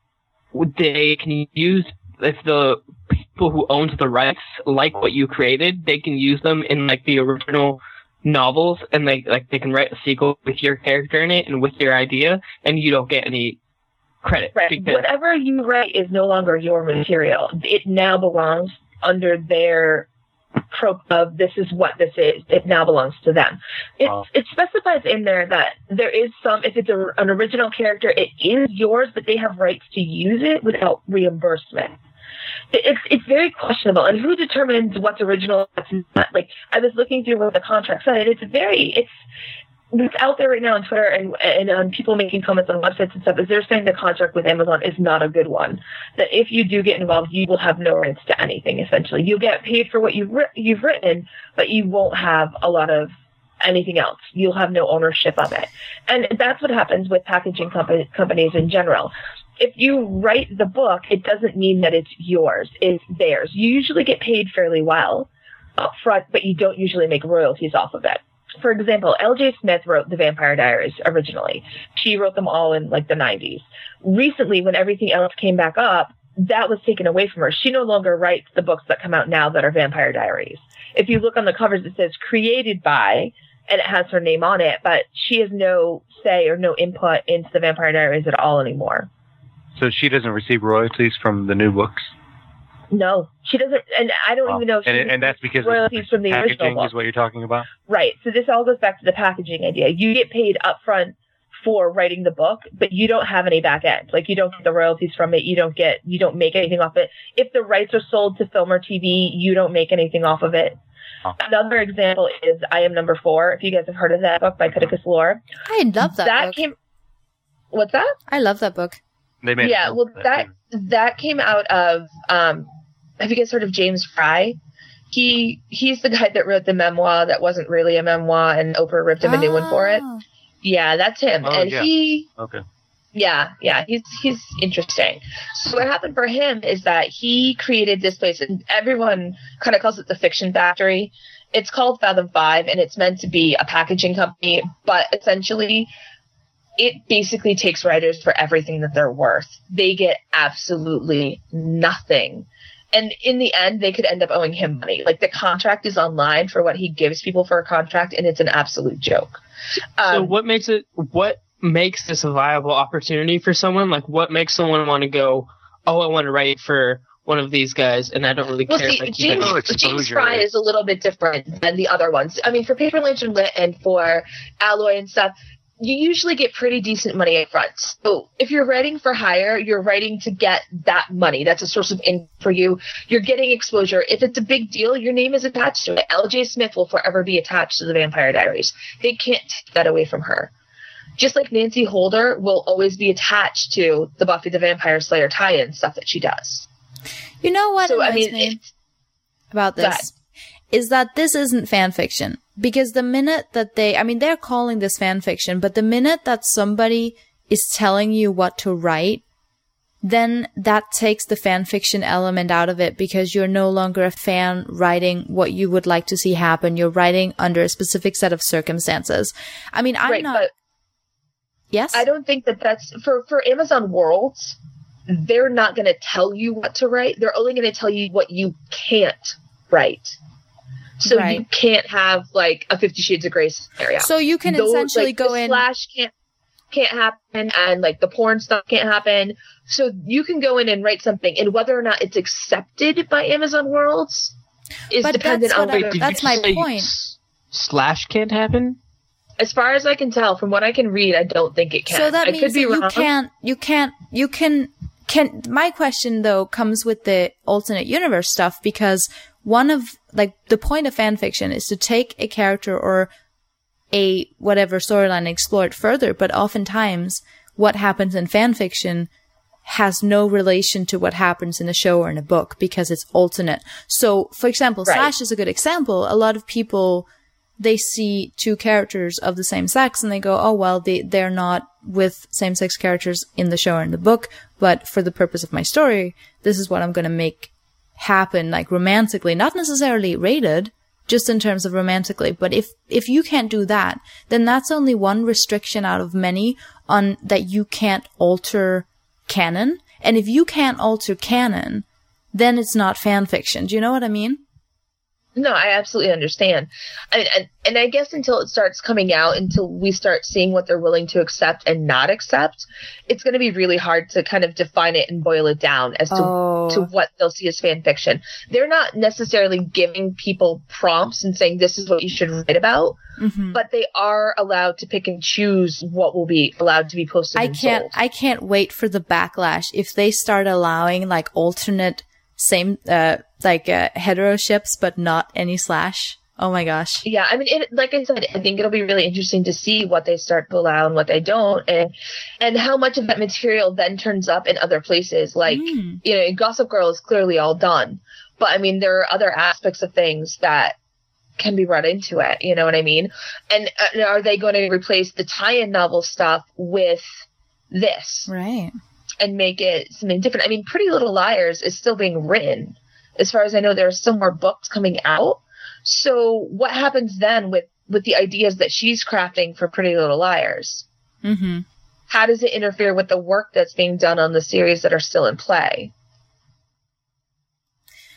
they can use, if the people who owns the rights like what you created, they can use them in, like, the original novels, and they like they can write a sequel with your character in it and with your idea, and you don't get any credit. Right. Because whatever you write is no longer your material. It now belongs under their trope of this is what this is. It now belongs to them. It, oh. it specifies in there that there is some, if it's a, an original character, it is yours, but they have rights to use it without reimbursement. It's it's very questionable, and who determines what's original, what's not? Like, I was looking through what the contract said. It's very it's it's out there right now on Twitter and and on people making comments on websites and stuff. Is they're saying the contract with Amazon is not a good one. That if you do get involved, you will have no rights to anything. Essentially, you'll get paid for what you've ri- you've written, but you won't have a lot of anything else. You'll have no ownership of it, and that's what happens with packaging company, companies in general. If you write the book, it doesn't mean that it's yours. It's theirs. You usually get paid fairly well up front, but you don't usually make royalties off of it. For example, L J Smith wrote The Vampire Diaries originally. She wrote them all in like the nineties. Recently, when everything else came back up, that was taken away from her. She no longer writes the books that come out now that are Vampire Diaries. If you look on the covers, it says created by and it has her name on it, but she has no say or no input into the Vampire Diaries at all anymore. So she doesn't receive royalties from the new books? No, she doesn't, and I don't Oh. even know if she and, and that's because royalties from the original packaging book. is what you're talking about? Right, so this all goes back to the packaging idea. You get paid upfront for writing the book, but you don't have any back end. Like, you don't get the royalties from it, you don't get, you don't make anything off it. If the rights are sold to film or T V, you don't make anything off of it. Oh. Another example is I Am Number Four, if you guys have heard of that book by Pittacus Lore. I love that, That book. came, what's that? I love that book. They made Yeah, a- well, that that came out of. Um, have you guys heard of James Fry? He he's the guy that wrote the memoir that wasn't really a memoir, and Oprah ripped him a new one for it. Oh. Yeah, that's him, Oh, and yeah. he. Okay. Yeah, yeah, he's he's interesting. So what happened for him is that he created this place, and everyone kind of calls it the Fiction Factory. It's called Fathom Five, and it's meant to be a packaging company, but essentially, it basically takes writers for everything that they're worth. They get absolutely nothing. And in the end, they could end up owing him money. Like, the contract is online for what he gives people for a contract, and it's an absolute joke. So Um, what makes it? What makes this a viable opportunity for someone? Like, what makes someone want to go? Oh, I want to write for one of these guys, and I don't really Well, care. see, if I keep James, it. Oh, James exposure Fry is- is a little bit different than the other ones. I mean, for Paper Lantern Lit and for Alloy and stuff, you usually get pretty decent money up front. So if you're writing for hire, you're writing to get that money. That's a source of income for you. You're getting exposure. If it's a big deal, your name is attached to it. L J Smith will forever be attached to the Vampire Diaries. They can't take that away from her. Just like Nancy Holder will always be attached to the Buffy the Vampire Slayer tie-in stuff that she does. You know what So, I annoys mean, me it's- about Go this? ahead. Is that this isn't fan fiction. Because the minute that they, I mean, they're calling this fan fiction, but the minute that somebody is telling you what to write, then that takes the fan fiction element out of it, because you're no longer a fan writing what you would like to see happen. You're writing under a specific set of circumstances. I mean, I'm right, not. but Yes? I don't think that that's for, for Amazon Worlds. They're not going to tell you what to write. They're only going to tell you what you can't write. So Right. you can't have like a Fifty Shades of Grey scenario. So you can Those, essentially like, go the in. Slash can't can't happen, and like the porn stuff can't happen. So you can go in and write something, and whether or not it's accepted by Amazon Worlds is But dependent that's on what I- whether. Did that's you my say point. s- Slash can't happen. As far as I can tell, from what I can read, I don't think it can. So that I means could that be you wrong. can't, you can't, you can, can, my question though comes with the alternate universe stuff, because one of, like, the point of fan fiction is to take a character or a whatever storyline and explore it further, but oftentimes what happens in fan fiction has no relation to what happens in a show or in a book because it's alternate. So, for example, Right. Slash is a good example. A lot of people, they see two characters of the same sex and they go, oh, well, they, they're not with same-sex characters in the show or in the book, but for the purpose of my story, this is what I'm going to make happen, like, romantically, not necessarily rated, just in terms of romantically. But if, if you can't do that, then that's only one restriction out of many on that you can't alter canon. And if you can't alter canon, then it's not fan fiction. Do you know what I mean? No, I absolutely understand. And, and, and I guess until it starts coming out, until we start seeing what they're willing to accept and not accept, it's going to be really hard to kind of define it and boil it down as to, Oh. to what they'll see as fan fiction. They're not necessarily giving people prompts and saying this is what you should write about, Mm-hmm. but they are allowed to pick and choose what will be allowed to be posted I and can't, sold. I can't wait for the backlash if they start allowing, like, alternate same, uh, like, uh, hetero ships, but not any Slash. Oh my gosh. Yeah, I mean, it, like I said, I think it'll be really interesting to see what they start to allow and what they don't, and and how much of that material then turns up in other places. Like, Mm. you know, Gossip Girl is clearly all done, but I mean, there are other aspects of things that can be brought into it. You know what I mean? And uh, are they going to replace the tie-in novel stuff with this Right. and make it something different? I mean, Pretty Little Liars is still being written. As far as I know, there are still more books coming out. So what happens then with, with the ideas that she's crafting for Pretty Little Liars? Mm-hmm. How does it interfere with the work that's being done on the series that are still in play?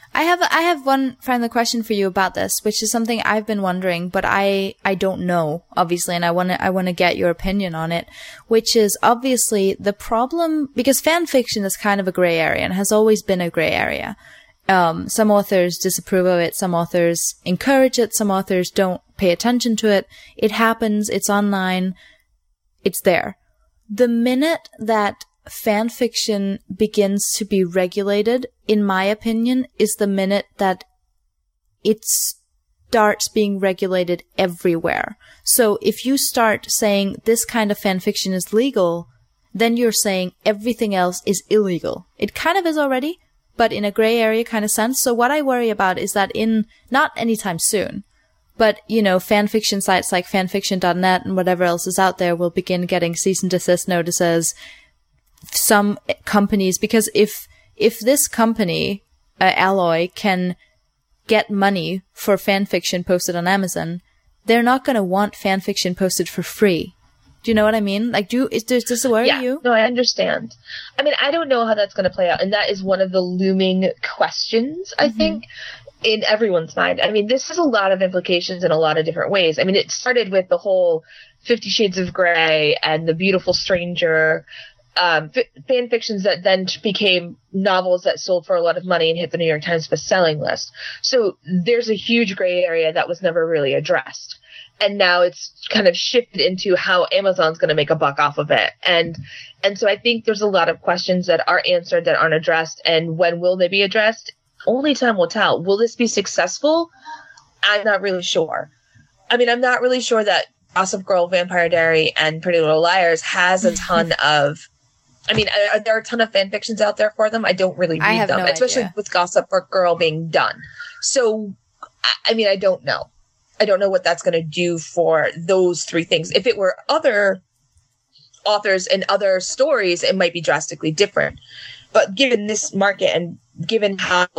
I have I have one final question for you about this, which is something I've been wondering, but I, I don't know, obviously, and I want to I want to get your opinion on it, which is obviously the problem, because fan fiction is kind of a gray area and has always been a gray area. Um, some authors disapprove of it, some authors encourage it, some authors don't pay attention to it. It happens, it's online, it's there. The minute that fan fiction begins to be regulated, in my opinion, is the minute that it starts being regulated everywhere. So if you start saying this kind of fan fiction is legal, then you're saying everything else is illegal. It kind of is already, but in a gray area kind of sense. So what I worry about is that in, not anytime soon, but, you know, fan fiction sites like fanfiction dot net and whatever else is out there will begin getting cease and desist notices. Some companies, because if if this company, uh, Alloy, can get money for fan fiction posted on Amazon, they're not going to want fan fiction posted for free. Do you know what I mean? Like, do is does this worry yeah, you? No, I understand. I mean, I don't know how that's going to play out, and that is one of the looming questions, I mm-hmm. think, in everyone's mind. I mean, this has a lot of implications in a lot of different ways. I mean, it started with the whole Fifty Shades of Grey and The Beautiful Stranger, um, f- fan fictions that then became novels that sold for a lot of money and hit the New York Times best-selling list. So there's a huge gray area that was never really addressed. And now it's kind of shifted into how Amazon's going to make a buck off of it. And and so I think there's a lot of questions that are answered that aren't addressed. And when will they be addressed? Only time will tell. Will this be successful? I'm not really sure. I mean, I'm not really sure that Gossip Girl, Vampire Diary, and Pretty Little Liars has a ton of... I mean, are there a ton of fan fictions out there for them? I don't really read I have them, no especially idea. with Gossip Girl being done. So, I mean, I don't know. I don't know what that's going to do for those three things. If it were other authors and other stories, it might be drastically different. But given this market and given how,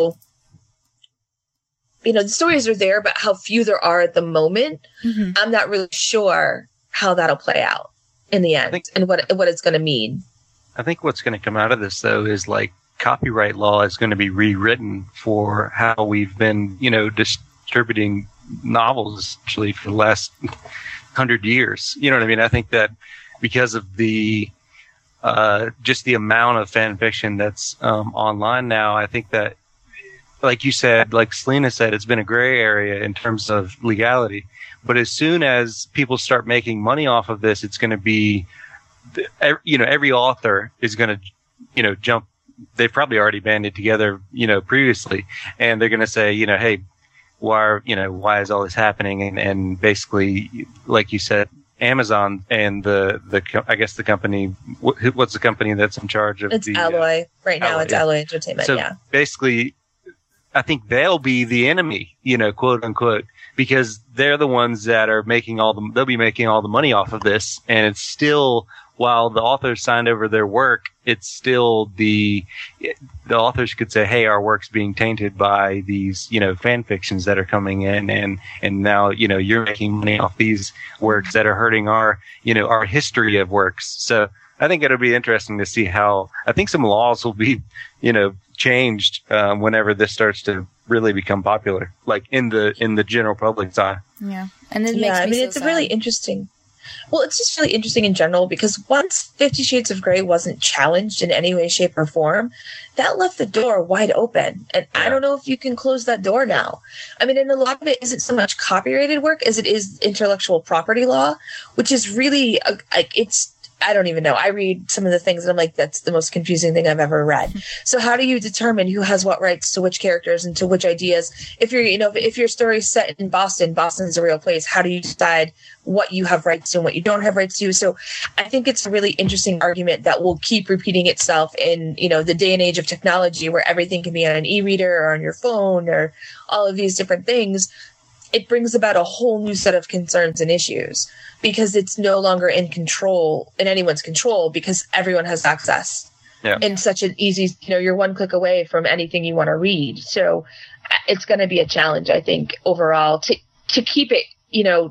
you know, the stories are there, but how few there are at the moment, mm-hmm. I'm not really sure how that'll play out in the end think, and what what it's going to mean. I think what's going to come out of this, though, is like copyright law is going to be rewritten for how we've been, you know, distributing novels essentially for the last hundred years. You know what I mean? I think that because of the uh, just the amount of fan fiction that's um, online now, I think that, like you said, like Selena said, it's been a gray area in terms of legality. But as soon as people start making money off of this, it's going to be, you know, every author is going to, you know, jump. They've probably already banded together, you know, previously, and they're going to say, you know, hey, why, are, you know, why is all this happening? And, and basically, like you said, Amazon and the, the, I guess the company, what's the company that's in charge of it's the Alloy. Uh, right now, Alloy, it's yeah. Alloy Entertainment. So yeah. basically, I think they'll be the enemy, you know, quote unquote, because they're the ones that are making all the, they'll be making all the money off of this. And it's still, while the authors signed over their work, it's still the, the authors could say, hey, our work's being tainted by these, you know, fan fictions that are coming in. And, and now, you know, you're making money off these works that are hurting our, you know, our history of works. So I think it'll be interesting to see how, I think some laws will be, you know, changed, um, whenever this starts to really become popular, like in the, in the general public's eye. Yeah. And it yeah, makes I me mean, so it's sad. a really interesting. Well, it's just really interesting in general because once Fifty Shades of Grey wasn't challenged in any way, shape, or form, that left the door wide open. And yeah. I don't know if you can close that door now. I mean, and a lot of it isn't so much copyrighted work as it is intellectual property law, which is really, a, like, it's, I don't even know. I read some of the things and I'm like, that's the most confusing thing I've ever read. So how do you determine who has what rights to which characters and to which ideas? If you're, you know, if your story's set in Boston, Boston's a real place. How do you decide what you have rights to and what you don't have rights to? So I think it's a really interesting argument that will keep repeating itself in, you know, the day and age of technology where everything can be on an e-reader or on your phone or all of these different things. It brings about a whole new set of concerns and issues because it's no longer in control, in anyone's control, because everyone has access yeah. in such an easy, you know, you're one click away from anything you want to read. So it's going to be a challenge, I think, overall to, to keep it, you know,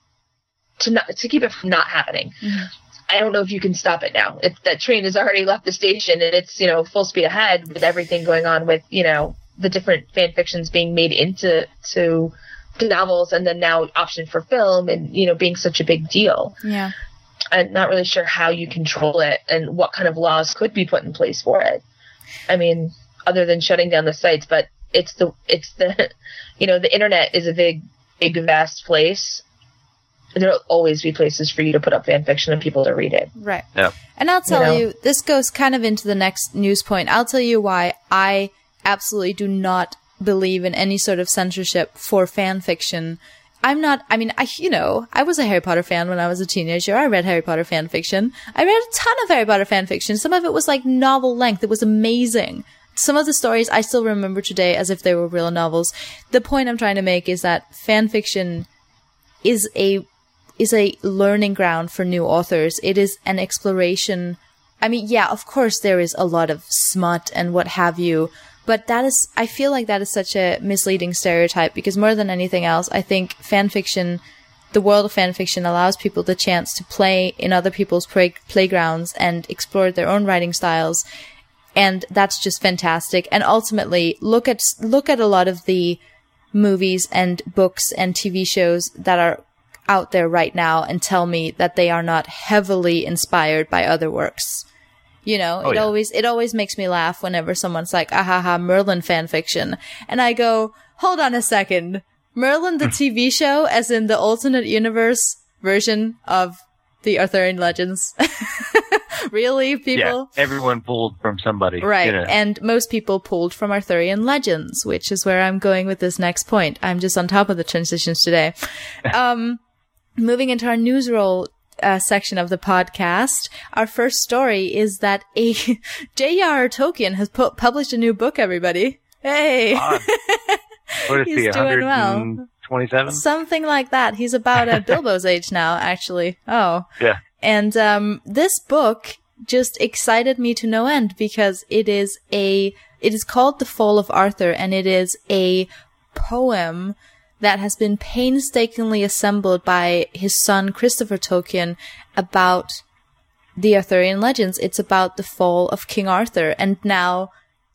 to not, to keep it from not happening. Mm-hmm. I don't know if you can stop it now. It, that train has already left the station and it's, you know, full speed ahead with everything going on with, you know, the different fan fictions being made into to, to novels and then now optioned for film and, you know, being such a big deal. Yeah. I'm not really sure how you control it and what kind of laws could be put in place for it. I mean, other than shutting down the sites, but it's the, it's the, you know, the internet is a big, big, vast place. There'll always be places for you to put up fan fiction and people to read it. Right. Yeah. And I'll tell You know? you, this goes kind of into the next news point. I'll tell you why I absolutely do not believe in any sort of censorship for fan fiction. I'm not, I mean, I, you know, I was a Harry Potter fan when I was a teenager. I read Harry Potter fan fiction. I read a ton of Harry Potter fan fiction. Some of it was like novel length. It was amazing. Some of the stories I still remember today as if they were real novels. The point I'm trying to make is that fan fiction is a is a learning ground for new authors. It is an exploration. I mean, yeah, of course there is a lot of smut and what have you, but that is, I feel like that is such a misleading stereotype because more than anything else, I think fan fiction, the world of fan fiction allows people the chance to play in other people's play- playgrounds and explore their own writing styles. And that's just fantastic. And ultimately, look at, look at a lot of the movies and books and T V shows that are out there right now and tell me that they are not heavily inspired by other works. You know, Oh, it yeah. always, it always makes me laugh whenever someone's like, ah ha ha, Merlin fan fiction. And I go, hold on a second. Merlin, the T V show, as in the alternate universe version of the Arthurian legends. Really, people? Yeah, everyone pulled from somebody. Right. You know. And most people pulled from Arthurian legends, which is where I'm going with this next point. I'm just on top of the transitions today. Um, moving into our news roll uh, section of the podcast, our first story is that a J R R. Tolkien has pu- published a new book, everybody. Hey! Odd. What is He's he, doing well. one twenty-seven? Something like that. He's about at Bilbo's age now, actually. Oh. Yeah. And um, this book just excited me to no end because it is a, it is called The Fall of Arthur, and it is a poem that has been painstakingly assembled by his son Christopher Tolkien about the Arthurian legends. It's about the fall of King Arthur. And now,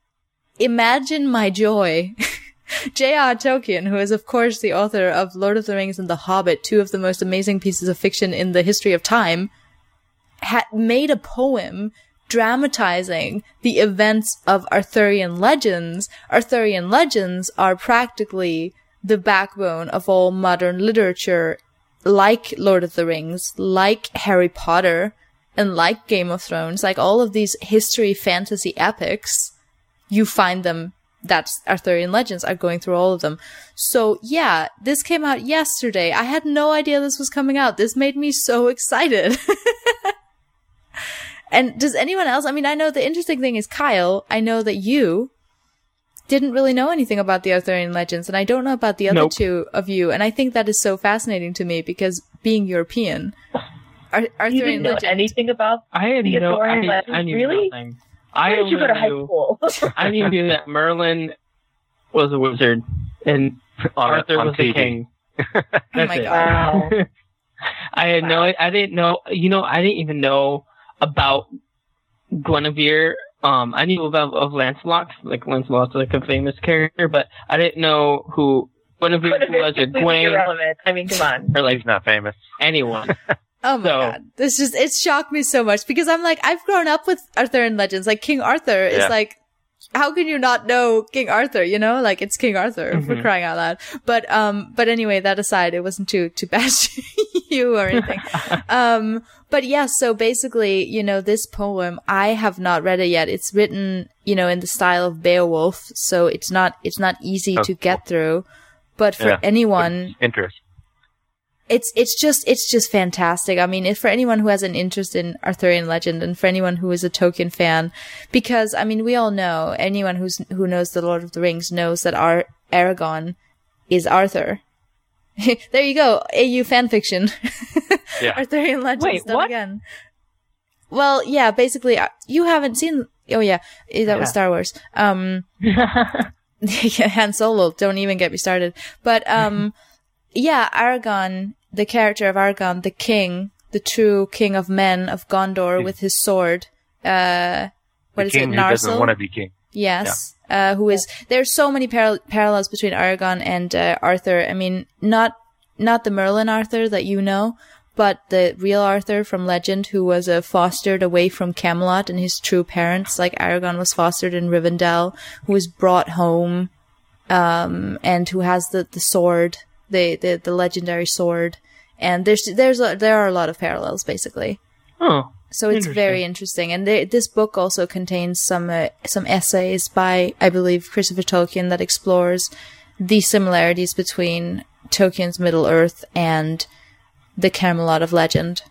imagine my joy. J R R. Tolkien, who is of course the author of Lord of the Rings and The Hobbit, two of the most amazing pieces of fiction in the history of time, had made a poem dramatizing the events of Arthurian legends. Arthurian legends are practically the backbone of all modern literature, like Lord of the Rings, like Harry Potter, and like Game of Thrones, like all of these history fantasy epics. You find them, that's Arthurian legends, are going through all of them. So yeah, this came out yesterday. I had no idea this was coming out. This made me so excited. And does anyone else, I mean, I know the interesting thing is, Kyle, I know that you didn't really know anything about the Arthurian legends, and I don't know about the other Nope. two of you, and I think that is so fascinating to me because being European, Ar- You Arthurian didn't know legends. anything about I had the no, Arthurian I, legends? I knew Really? nothing. I Where did you only go to high knew, school? I only knew that Merlin was a wizard and On, Arthur on was T V. the king. Oh That's my it. Wow. I had no, I didn't know, you know, I didn't even know about Guinevere. Um, I knew about of Lancelot, like Lancelot's like a famous character, but I didn't know who Guinevere was or Completely Gwen irrelevant. I mean, come on. or like He's not famous. anyone. Oh my So- god. This just, it shocked me so much because I'm like, I've grown up with Arthurian legends. Like King Arthur is Yeah. like, how can you not know King Arthur, you know? Like it's King Arthur for Mhm. crying out loud. But, um, but anyway, that aside, it wasn't to, to bash you or anything. um, but yeah, so basically, you know, this poem, I have not read it yet. It's written, you know, in the style of Beowulf. So it's not, it's not easy Oh, to get through. But for Yeah. anyone, Interest. it's it's just it's just fantastic. I mean, if for anyone who has an interest in Arthurian legend and for anyone who is a Tolkien fan, because I mean, we all know, anyone who's who knows the Lord of the Rings knows that our Aragorn is Arthur. There you go, A U fanfiction. Yeah. Arthurian legends Wait, done what? again. Well, yeah, basically, uh, you haven't seen. Oh yeah, eh, that was Yeah. Star Wars. Um, Han Solo. Don't even get me started. But um, yeah, Aragorn, the character of Aragorn, the king, the true king of men of Gondor, with his sword. Uh, what the is king it? who doesn't Narsil. want to be king. Yes. uh, who is, there's so many par- parallels between Aragorn and uh, Arthur. I mean, not not the Merlin Arthur that you know, but the real Arthur from legend, who was uh, fostered away from Camelot and his true parents, like Aragorn was fostered in Rivendell, who was brought home, um, and who has the, the sword, the, the, the legendary sword. And there's there's a, there are a lot of parallels, basically. Oh, so it's very interesting. And they, this book also contains some uh, some essays by, I believe, Christopher Tolkien that explores the similarities between Tolkien's Middle Earth and the Camelot of legend.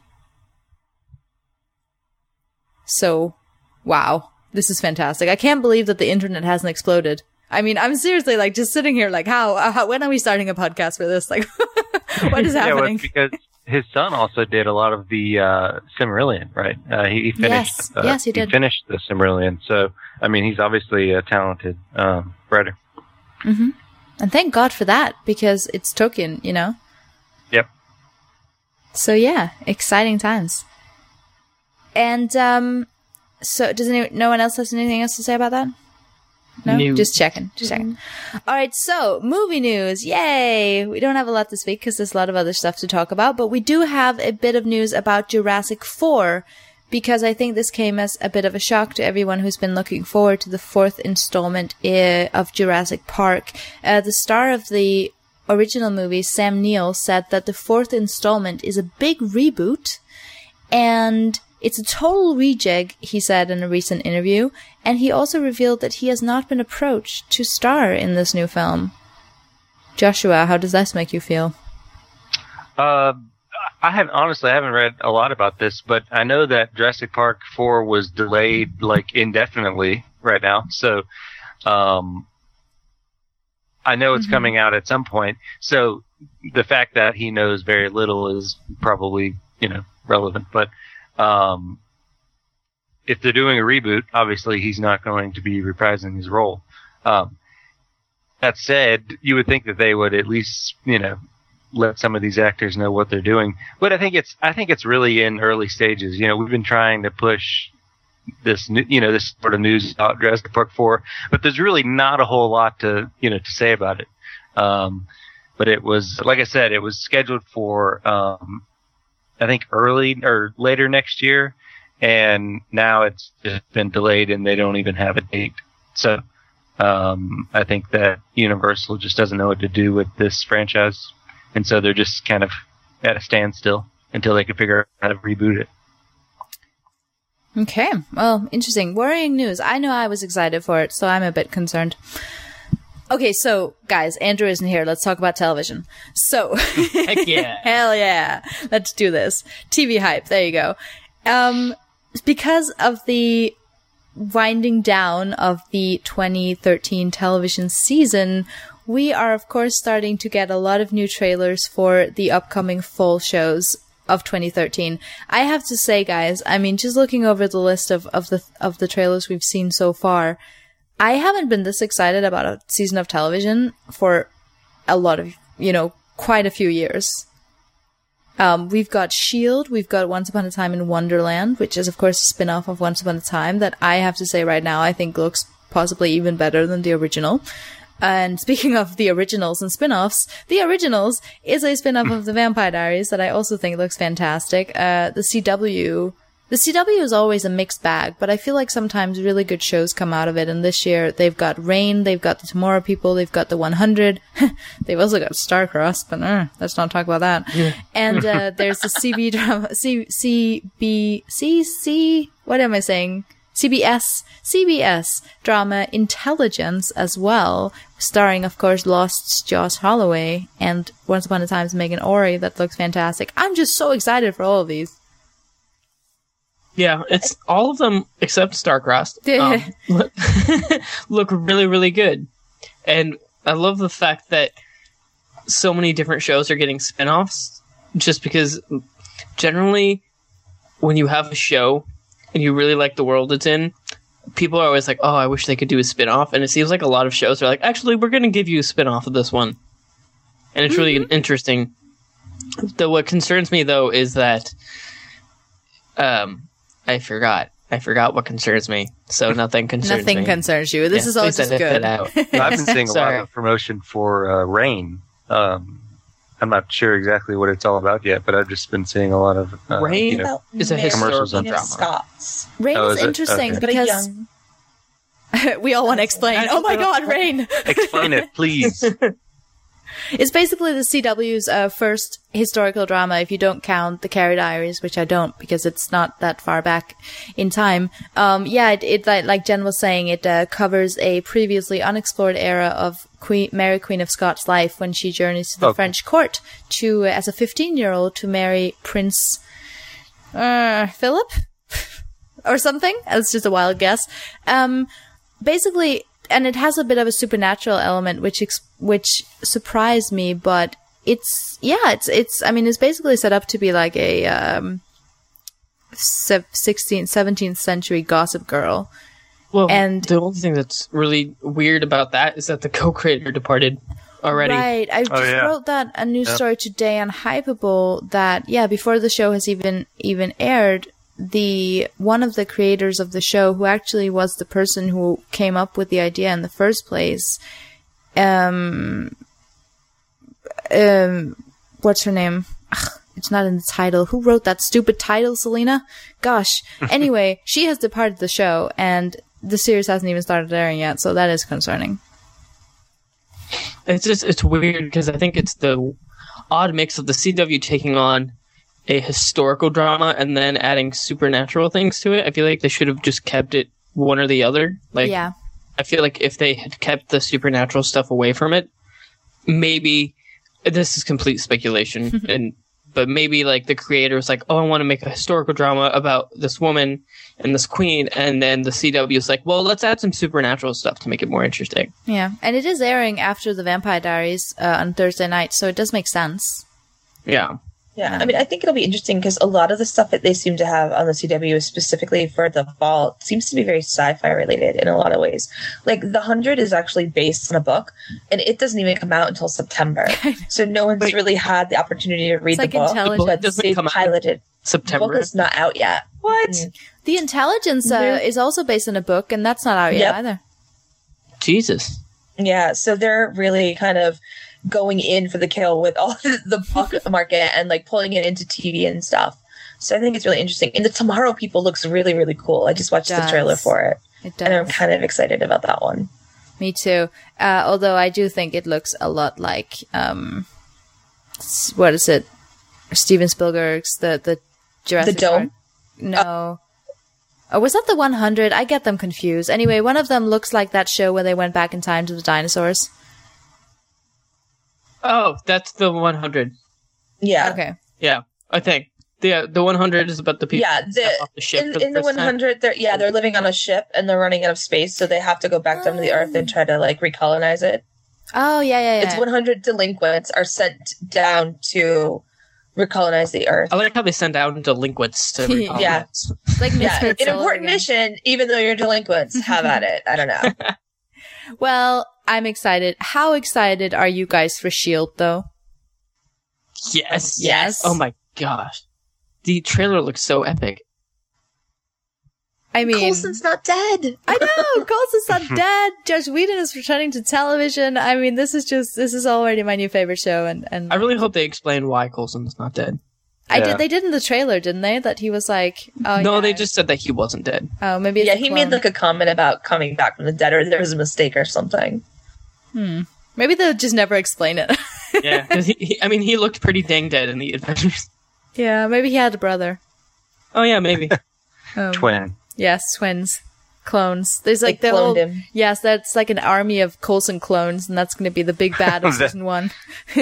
So, wow, this is fantastic. I can't believe that the internet hasn't exploded. I mean, I'm seriously like just sitting here like, how, how when are we starting a podcast for this? Like, what is happening? Yeah, well, because his son also did a lot of the uh, Silmarillion, right? Uh, he, he finished. Yes, uh, yes, he did. He finished the Silmarillion, so I mean, he's obviously a talented um, writer. Mm-hmm. And thank God for that, because it's Tolkien, you know. Yep. So yeah, exciting times. And um, so does any, no one else has anything else to say about that? No, New. just checking, just checking. All right, so movie news, yay! We don't have a lot this week because there's a lot of other stuff to talk about, but we do have a bit of news about Jurassic four, because I think this came as a bit of a shock to everyone who's been looking forward to the fourth installment uh, of Jurassic Park. Uh, the star of the original movie, Sam Neill, said that the fourth installment is a big reboot, and it's a total rejig, he said in a recent interview, and he also revealed that he has not been approached to star in this new film. Joshua, how does this make you feel? Uh, I have honestly I haven't read a lot about this, but I know that Jurassic Park four was delayed like indefinitely right now, so um, I know it's mm-hmm. coming out at some point. So the fact that he knows very little is probably, you know, relevant, but. Um, if they're doing a reboot, obviously he's not going to be reprising his role. Um, that said, you would think that they would at least, you know, let some of these actors know what they're doing. But I think it's, I think it's really in early stages. You know, we've been trying to push this, you know, this sort of news about Jurassic Park four, but there's really not a whole lot to, you know, to say about it. Um, but it was, like I said, it was scheduled for, um, I think early or later next year, and now it's just been delayed and they don't even have a date. So, um, I think that Universal just doesn't know what to do with this franchise, and so they're just kind of at a standstill until they can figure out how to reboot it. Okay, well, interesting. Worrying news. I know I was excited for it, so I'm a bit concerned. Okay, so, guys, Andrew isn't here. Let's talk about television. So, heck yeah. Hell yeah. Let's do this. T V hype. There you go. Um, because of the winding down of the twenty thirteen television season, we are, of course, starting to get a lot of new trailers for the upcoming fall shows of twenty thirteen. I have to say, guys, I mean, just looking over the list of, of the, of the trailers we've seen so far, I haven't been this excited about a season of television for a lot of, you know, quite a few years. Um, we've got S H I E L D, we've got Once Upon a Time in Wonderland, which is, of course, a spin-off of Once Upon a Time that I have to say right now I think looks possibly even better than the original. And speaking of the originals and spin-offs, The Originals is a spin-off of The Vampire Diaries that I also think looks fantastic. Uh, the C W... The C W is always a mixed bag, but I feel like sometimes really good shows come out of it, and this year they've got Reign, they've got The Tomorrow People, they've got The one hundred, they've also got Starcrossed, but uh, let's not talk about that. Yeah. And uh, there's the C B drama, C, C, B, C, C, what am I saying? C B S, C B S drama Intelligence as well, starring, of course, Lost's Josh Holloway, and Once Upon a Time's Megan Ori, that looks fantastic. I'm just so excited for all of these. Yeah, it's all of them except Starcrossed. Um, look, look really, really good. And I love the fact that so many different shows are getting spin-offs, just because generally when you have a show and you really like the world it's in, people are always like, oh, I wish they could do a spin-off. And it seems like a lot of shows are like, actually, we're going to give you a spin-off of this one. And it's really mm-hmm. interesting. The, what concerns me, though, is that... Um, I forgot. I forgot what concerns me, so nothing concerns Nothing me. concerns you. This Yeah, is all please just edit good. that out. I've been seeing a lot Sorry. of promotion for uh, Rain. Um, I'm not sure exactly what it's all about yet, but I've just been seeing a lot of uh, Rain? You know, About It's a Mary commercials historical on Queen of drama. Scots. Rain Oh, is is it? interesting Okay. But a because young. we all want to explain. Oh my god, Rain! explain it, please. It's basically the C W's uh, first historical drama, if you don't count the Carrie Diaries, which I don't because it's not that far back in time. Um, yeah, it, it like, like Jen was saying, it uh, covers a previously unexplored era of Queen, Mary Queen of Scots' life when she journeys to the Okay. French court to, uh, as a fifteen-year-old, to marry Prince uh, Philip or something. That's just a wild guess. Um, basically. And it has a bit of a supernatural element, which ex- which surprised me. But it's yeah, it's it's. I mean, it's basically set up to be like a um, sixteenth, seventeenth century Gossip Girl. Well, And- the only thing that's really weird about that is that the co-creator departed already. Right. I just Oh, yeah. wrote that a news Yep. story today on Hypable that yeah, before the show has even even aired, the one of the creators of the show, who actually was the person who came up with the idea in the first place, um, um, what's her name? Ugh, it's not in the title. Who wrote that stupid title, Selena? Gosh. Anyway, she has departed the show, and the series hasn't even started airing yet, so that is concerning. It's just it's weird because I think it's the odd mix of the C W taking on a historical drama and then adding supernatural things to it. I feel like they should have just kept it one or the other. Like, Yeah. I feel like if they had kept the supernatural stuff away from it, maybe this is complete speculation, and but maybe like the creator was like, "Oh, I want to make a historical drama about this woman and this queen," and then the C W is like, "Well, let's add some supernatural stuff to make it more interesting." Yeah, and it is airing after the Vampire Diaries uh, on Thursday night, so it does make sense. Yeah. Yeah, I mean, I think it'll be interesting because a lot of the stuff that they seem to have on the C W, specifically for the fall, seems to be very sci-fi related in a lot of ways. Like, The Hundred is actually based on a book, and it doesn't even come out until September. So no one's Wait. really had the opportunity to read It's like the book, intelligent. The book but doesn't they come out piloted. The September. book is not out yet. What? Mm. The Intelligence uh, Mhm. is also based on a book, and that's not out yet Yep. either. Jesus. Yeah, so they're really kind of going in for the kill with all the book market and like pulling it into T V and stuff. So I think it's really interesting. And the Tomorrow People looks really, really cool. I just watched the Does. trailer for it, It and I'm does. kind of excited about that one. Me too. Uh, although I do think it looks a lot like um, s- what is it? Steven Spielberg's the the Jurassic The Dome? Park. No. Oh, was that the one hundred? I get them confused. Anyway, one of them looks like that show where they went back in time to the dinosaurs. Oh, that's the one hundred. Yeah. Okay. Yeah, I think. The the one hundred is about the people Yeah, who the, step off the ship in, for the in the first one time. hundred, they're yeah they're living on a ship and they're running out of space, so they have to go back down to the Earth and try to like recolonize it. Oh, yeah, yeah, yeah. It's one hundred delinquents are sent down to recolonize the Earth. I like how they send out delinquents to Yeah. recolonize. It's like Yeah, Misfits an all over important again. mission, even though you're delinquents. Have at it. I don't know. Well, I'm excited. How excited are you guys for S H I E L D, though? Yes. Yes. Oh my gosh. The trailer looks so epic. I mean, Coulson's not dead. I know, Coulson's not dead. Josh Whedon is returning to television. I mean, this is just, this is already my new favorite show. And, and I really hope they explain why Coulson's not dead. I Yeah. did, they did in the trailer, didn't they? That he was like, oh, no, yeah. they just said that he wasn't dead. oh, maybe it's Yeah, a he clone. made like a comment about coming back from the dead, or there was a mistake or something. Maybe they'll just never explain it. Yeah, 'cause he, he, I mean, he looked pretty dang dead in the Adventures. Yeah, maybe he had a brother. Oh yeah, maybe. Um, Twin. Yes, twins. Clones. There's like They the whole, cloned him. yes, that's like an army of Coulson clones, and that's going to be the big bad of That- season one.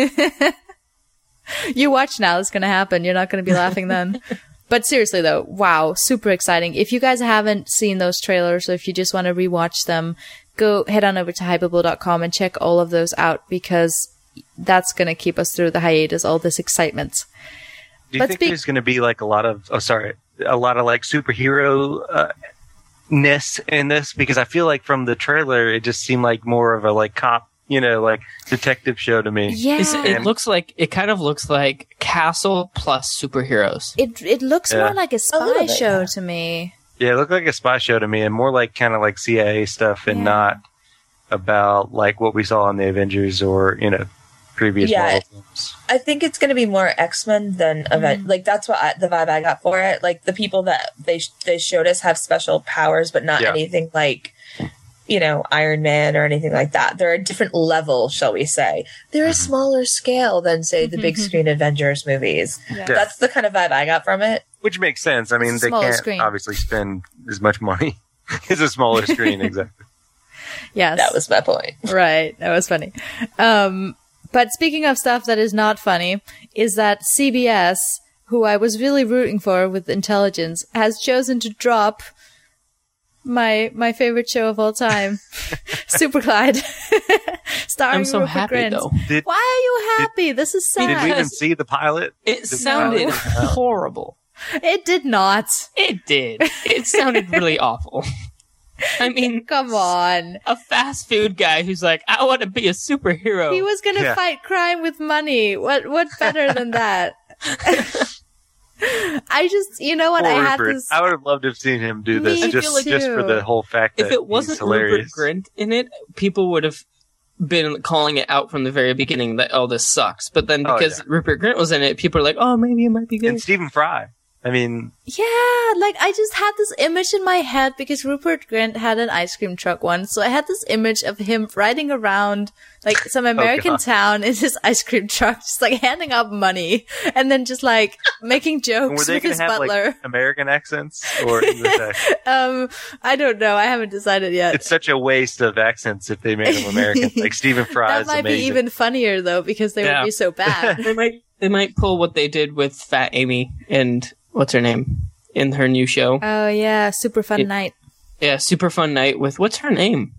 You watch now, it's going to happen. You're not going to be laughing then. But seriously though, wow, super exciting. If you guys haven't seen those trailers, or if you just want to rewatch them, go head on over to hypable dot com and check all of those out, because that's going to keep us through the hiatus, all this excitement. Do you Let's think be- there's going to be like a lot of, oh, sorry, a lot of like superhero uh, ness in this? Because I feel like from the trailer, it just seemed like more of a like cop, you know, like detective show to me. Yeah. It's, it looks like it kind of looks like Castle plus superheroes. It it looks Yeah. more like a spy little bit, show yeah. to me. Yeah, it looked like a spy show to me, and more like kind of like C I A stuff, and Yeah. not about like what we saw in the Avengers or you know previous Yeah. Marvel films. I think it's going to be more X-Men than event. Like that's what I, the vibe I got for it. Like the people that they sh- they showed us have special powers, but not Yeah. anything like, you know, Iron Man or anything like that. They're a different level, shall we say? They're a Mhm. smaller scale than say the big screen Avengers movies. Yeah. Yeah. That's the kind of vibe I got from it. Which makes sense. I mean, It's a they smaller can't screen. obviously spend as much money. It's a smaller screen, exactly. Yes. That was my point. Right. That was funny. Um, but speaking of stuff that is not funny, is that C B S, who I was really rooting for with Intelligence, has chosen to drop my my favorite show of all time, Super Clyde, starring I'm so Rupert happy Grint. though. Did, Why are you happy? This is sad. did we even Because- see the pilot? It The sounded pilot? horrible. It did not. It did. It sounded really awful. I mean, Come on. a fast food guy who's like, I want to be a superhero. He was gonna Yeah. fight crime with money. What what better than that? I just, you know what? Poor I had Rupert. this. I would have loved to have seen him do this Me just too. just for the whole fact that if it wasn't he's hilarious. Rupert Grint in it, people would have been calling it out from the very beginning that, oh, this sucks. But then Oh, because yeah. Rupert Grint was in it, people are like, oh, maybe it might be good. And Stephen Fry. I mean, Yeah, like I just had this image in my head because Rupert Grint had an ice cream truck once. So I had this image of him riding around like some American God. town in his ice cream truck, just like handing out money and then just like making were jokes they with going his to have butler. like American accents or English accents? um, I don't know. I haven't decided yet. It's such a waste of accents if they made them American. Like Stephen Fry That is might amazing. be even funnier though because they Yeah. would be so bad. They might they might pull what they did with Fat Amy and what's her name in her new show. Oh yeah, super fun It- night. Yeah, super fun night with what's her name?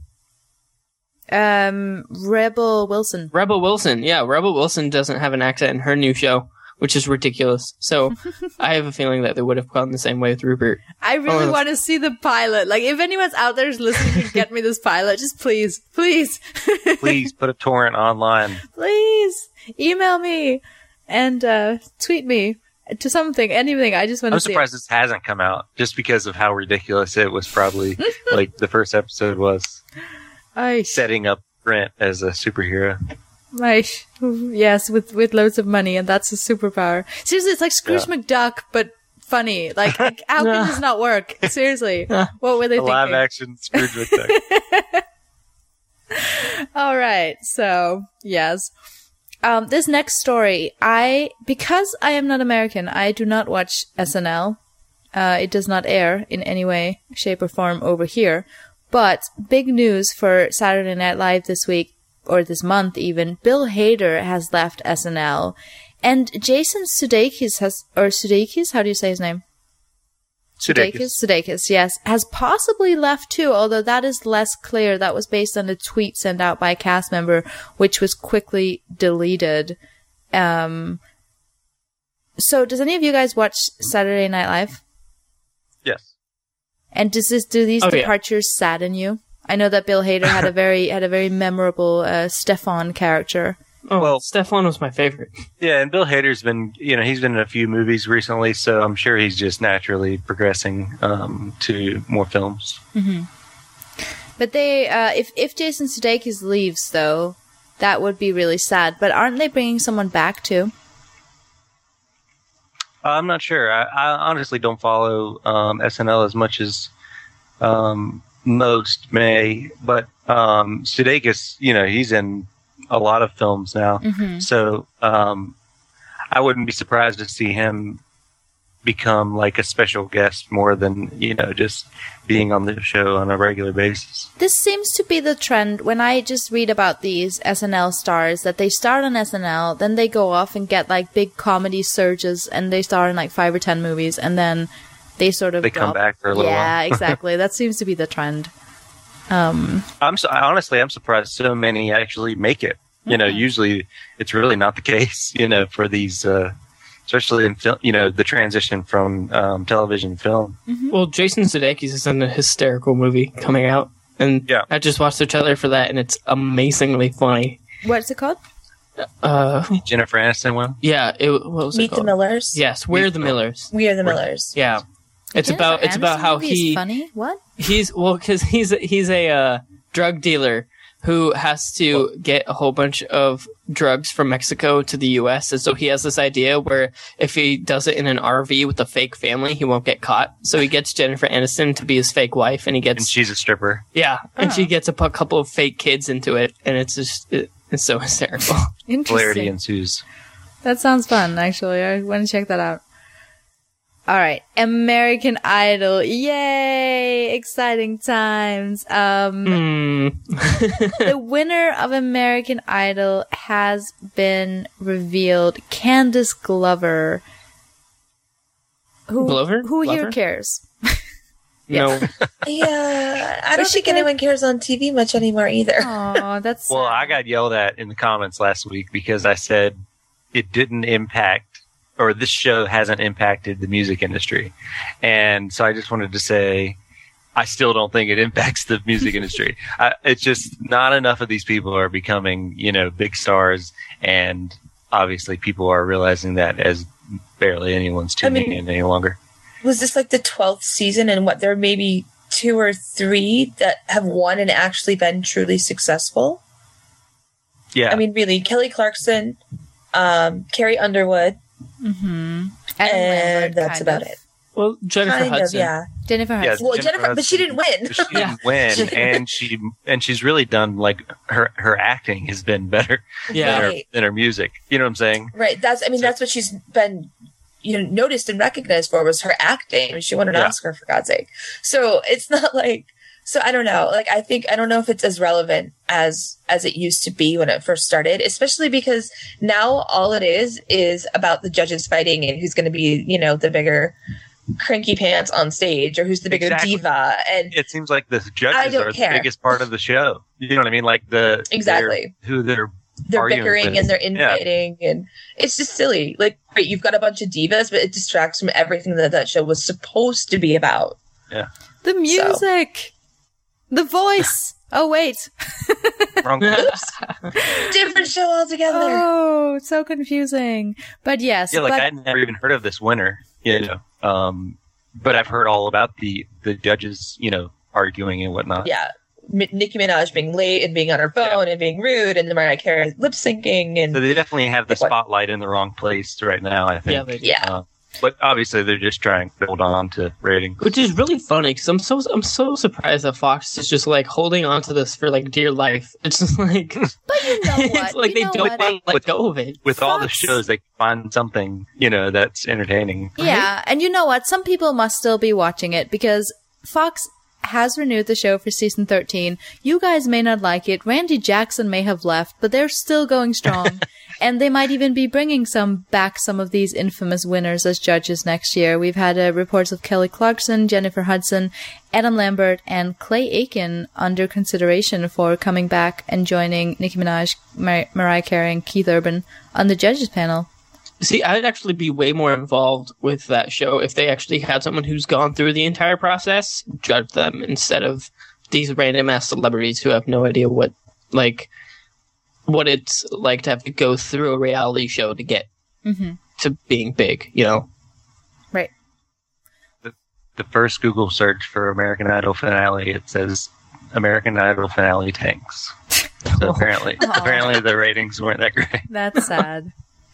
Um, Rebel Wilson. Rebel Wilson. Yeah, Rebel Wilson doesn't have an accent in her new show, which is ridiculous. So I have a feeling that they would have gone the same way with Rupert. I really Oh, want to see the pilot. Like, if anyone's out there who's listening to get me this pilot, just please, please, Please put a torrent online. please email me and uh, tweet me to something, anything. I just want I'm to see. surprised this hasn't come out just because of how ridiculous it was probably like the first episode was I, setting up Grant as a superhero. I, yes, with with loads of money, and that's a superpower. Seriously, it's like Scrooge Yeah. McDuck, but funny. Like, like, how can this not work? Seriously, what were they A live thinking? action Scrooge McDuck. All right. So, yes. Um, this next story, I, because I am not American, I do not watch S N L. Uh, it does not air in any way, shape, or form over here. But big news for Saturday Night Live this week, or this month even, Bill Hader has left S N L. And Jason Sudeikis has, or Sudeikis, how do you say his name? Sudeikis. Sudeikis, yes, has possibly left too, although that is less clear. That was based on a tweet sent out by a cast member, which was quickly deleted. Um, so, does any of you guys watch Saturday Night Live? Yes. And does this do these Oh, yeah. departures sadden you? I know that Bill Hader had a very had a very memorable uh, Stefan character. Oh, Well- Stefan was my favorite. Yeah, and Bill Hader's been, you know, he's been in a few movies recently, so I'm sure he's just naturally progressing um, to more films. But they, uh, if if Jason Sudeikis leaves, though, that would be really sad. But aren't they bringing someone back too? I'm not sure. I, I honestly don't follow um, S N L as much as um, most may, but um, Sudeikis, you know, he's in a lot of films now, Mm-hmm. so um, I wouldn't be surprised to see him become like a special guest more than, you know, just being on the show on a regular basis. This seems to be the trend when I just read about these S N L stars that they start on S N L, then they go off and get like big comedy surges and they star in like five or ten movies and then they sort of They come drop. back for a little Yeah, while. exactly. That seems to be the trend. Um, I'm so, honestly, I'm surprised so many actually make it. You know, Mhm. usually it's really not the case. You know, for these, uh, especially in film, you know, the transition from um, television to film. Well, Jason Sudeikis is in a hysterical movie coming out, and Yeah. I just watched the trailer for that, and it's amazingly funny. what's it called? Uh, Jennifer Aniston one. yeah, it what was it Meet the called? Millers. Yes, We're Meet the the- Millers. We are the Millers. Yeah, It's Jennifer about it's Aniston about how movie is he funny. What? he's well because he's he's a uh, drug dealer who has to get a whole bunch of drugs from Mexico to the U S And so he has this idea where if he does it in an R V with a fake family, he won't get caught. So he gets Jennifer Aniston to be his fake wife, and he gets And she's a stripper. yeah, and Oh. she gets a pu- couple of fake kids into it, and it's just it, it's so hysterical. Interesting. Hilarity ensues. That sounds fun, actually. I want to check that out. All right. American Idol. Yay! Exciting times. Um, Hmm. the winner of American Idol has been revealed. Candace Glover. Who, Glover? Who here Glover? cares? No. Yeah, I don't Was she think good? anyone cares on T V much anymore either. Oh, that's Well, sad. I got yelled at in the comments last week because I said it didn't impact, or this show hasn't impacted the music industry. And so I just wanted to say, I still don't think it impacts the music industry. I, it's just not enough of these people are becoming, you know, big stars. And obviously people are realizing that as barely anyone's tuning I mean- in any longer. Was this like the twelfth season, and what, there are maybe two or three that have won and actually been truly successful? Yeah. I mean, really, Kelly Clarkson, um, Carrie Underwood, Mm-hmm. and that's about it. Well, Jennifer Kind of, Hudson. yeah. Jennifer Yeah, Hudson. Well, Jennifer Jennifer, but she Hudson. didn't win. She didn't win, and she and she's really done like her her acting has been better Yeah. than, her, Right. than her music. You know what I'm saying? Right. That's. I mean, So- that's what she's been, you know, noticed and recognized for, was her acting. I mean, she won an Yeah. Oscar, for God's sake. So it's not like. So I don't know. Like, I think I don't know if it's as relevant as as it used to be when it first started. Especially because now all it is is about the judges fighting and who's going to be, you know, the bigger cranky pants on stage, or who's the bigger Exactly. diva. And It seems like the I judges don't are care. the biggest part of the show. You know what I mean? Like the Exactly. they're- who they're they're arguing bickering with. and they're Yeah. infighting, and it's just silly. Like, great, you've got a bunch of divas, but it distracts from everything that that show was supposed to be about. The music. The voice. Oh, wait. wrong. Different show altogether. Oh, so confusing. But yes. Yeah, like but, I'd never even heard of this winner. You know, um, but I've heard all about the the judges. You know, arguing and whatnot. Yeah. M- Nicki Minaj being late and being on her phone and being rude, and Mariah Carey lip syncing, and So they definitely have the Like what? spotlight in the wrong place right now. I think. Yeah, they do. yeah. Uh, but obviously they're just trying to hold on to ratings. Which is really funny because I'm so I'm so surprised that Fox is just like holding on to this for like dear life. It's just like but you know what? it's like You they know don't what? want to let go of it. With all the Fox- shows, they can find something, you know, that's entertaining. Yeah, and you know what? Some people must still be watching it because Fox has renewed the show for season thirteen. You guys may not like it. Randy Jackson may have left, but they're still going strong. And they might even be bringing some back some of these infamous winners as judges next year. We've had uh, reports of Kelly Clarkson, Jennifer Hudson, Adam Lambert, and Clay Aiken under consideration for coming back and joining Nicki Minaj, Mar- Mariah Carey, and Keith Urban on the judges panel. See, I'd actually be way more involved with that show if they actually had someone who's gone through the entire process judge them instead of these random ass celebrities who have no idea what like what it's like to have to go through a reality show to get Mm-hmm. to being big, you know. Right. The first Google search for American Idol finale, it says American Idol finale tanks. So apparently, Aw. apparently the ratings weren't that great. That's sad.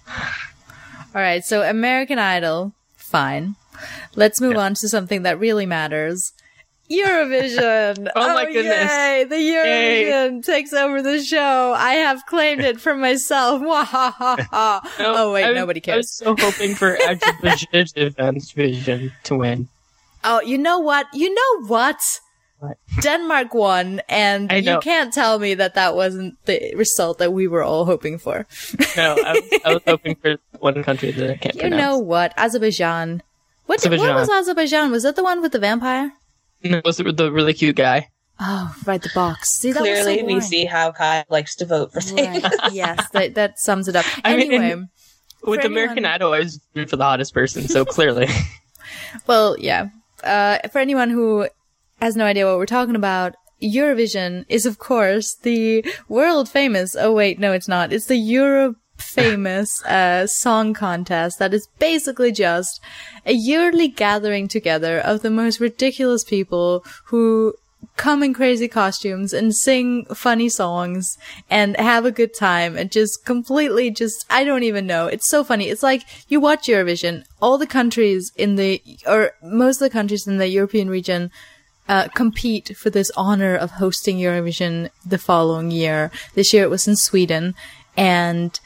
All right, so American Idol, fine. Let's move Yeah. on to something that really matters. Eurovision. Oh my goodness. Yay, the Eurovision takes over the show. I have claimed it for myself. Wahahaha. Oh wait, I was- nobody I was cares. so hoping for Activision Advanced Vision to win. Oh, you know what? You know what? What? Denmark won, and I you know. can't tell me that that wasn't the result that we were all hoping for. No, I was, I was hoping for one country that I can't You pronounce. know what? Azerbaijan. What, did- what Azerbaijan. was Azerbaijan? Was that the one with the vampire? No, was it the really cute guy? Oh, right, the box. See, that Clearly, was so we boring. see how Kai likes to vote for things. Right. Yes, that, that sums it up. I mean, Anyway, With For American anyone- Idol, I was rooting for the hottest person, so clearly. well, yeah. Uh, for anyone who has no idea what we're talking about, Eurovision is, of course, the world famous. Oh wait, no, it's not. It's the Euro famous uh, song contest that is basically just a yearly gathering together of the most ridiculous people who come in crazy costumes and sing funny songs and have a good time and just completely just, I don't even know. It's so funny. It's like you watch Eurovision, all the countries in the, or most of the countries in the European region uh, compete for this honor of hosting Eurovision the following year. This year it was in Sweden, and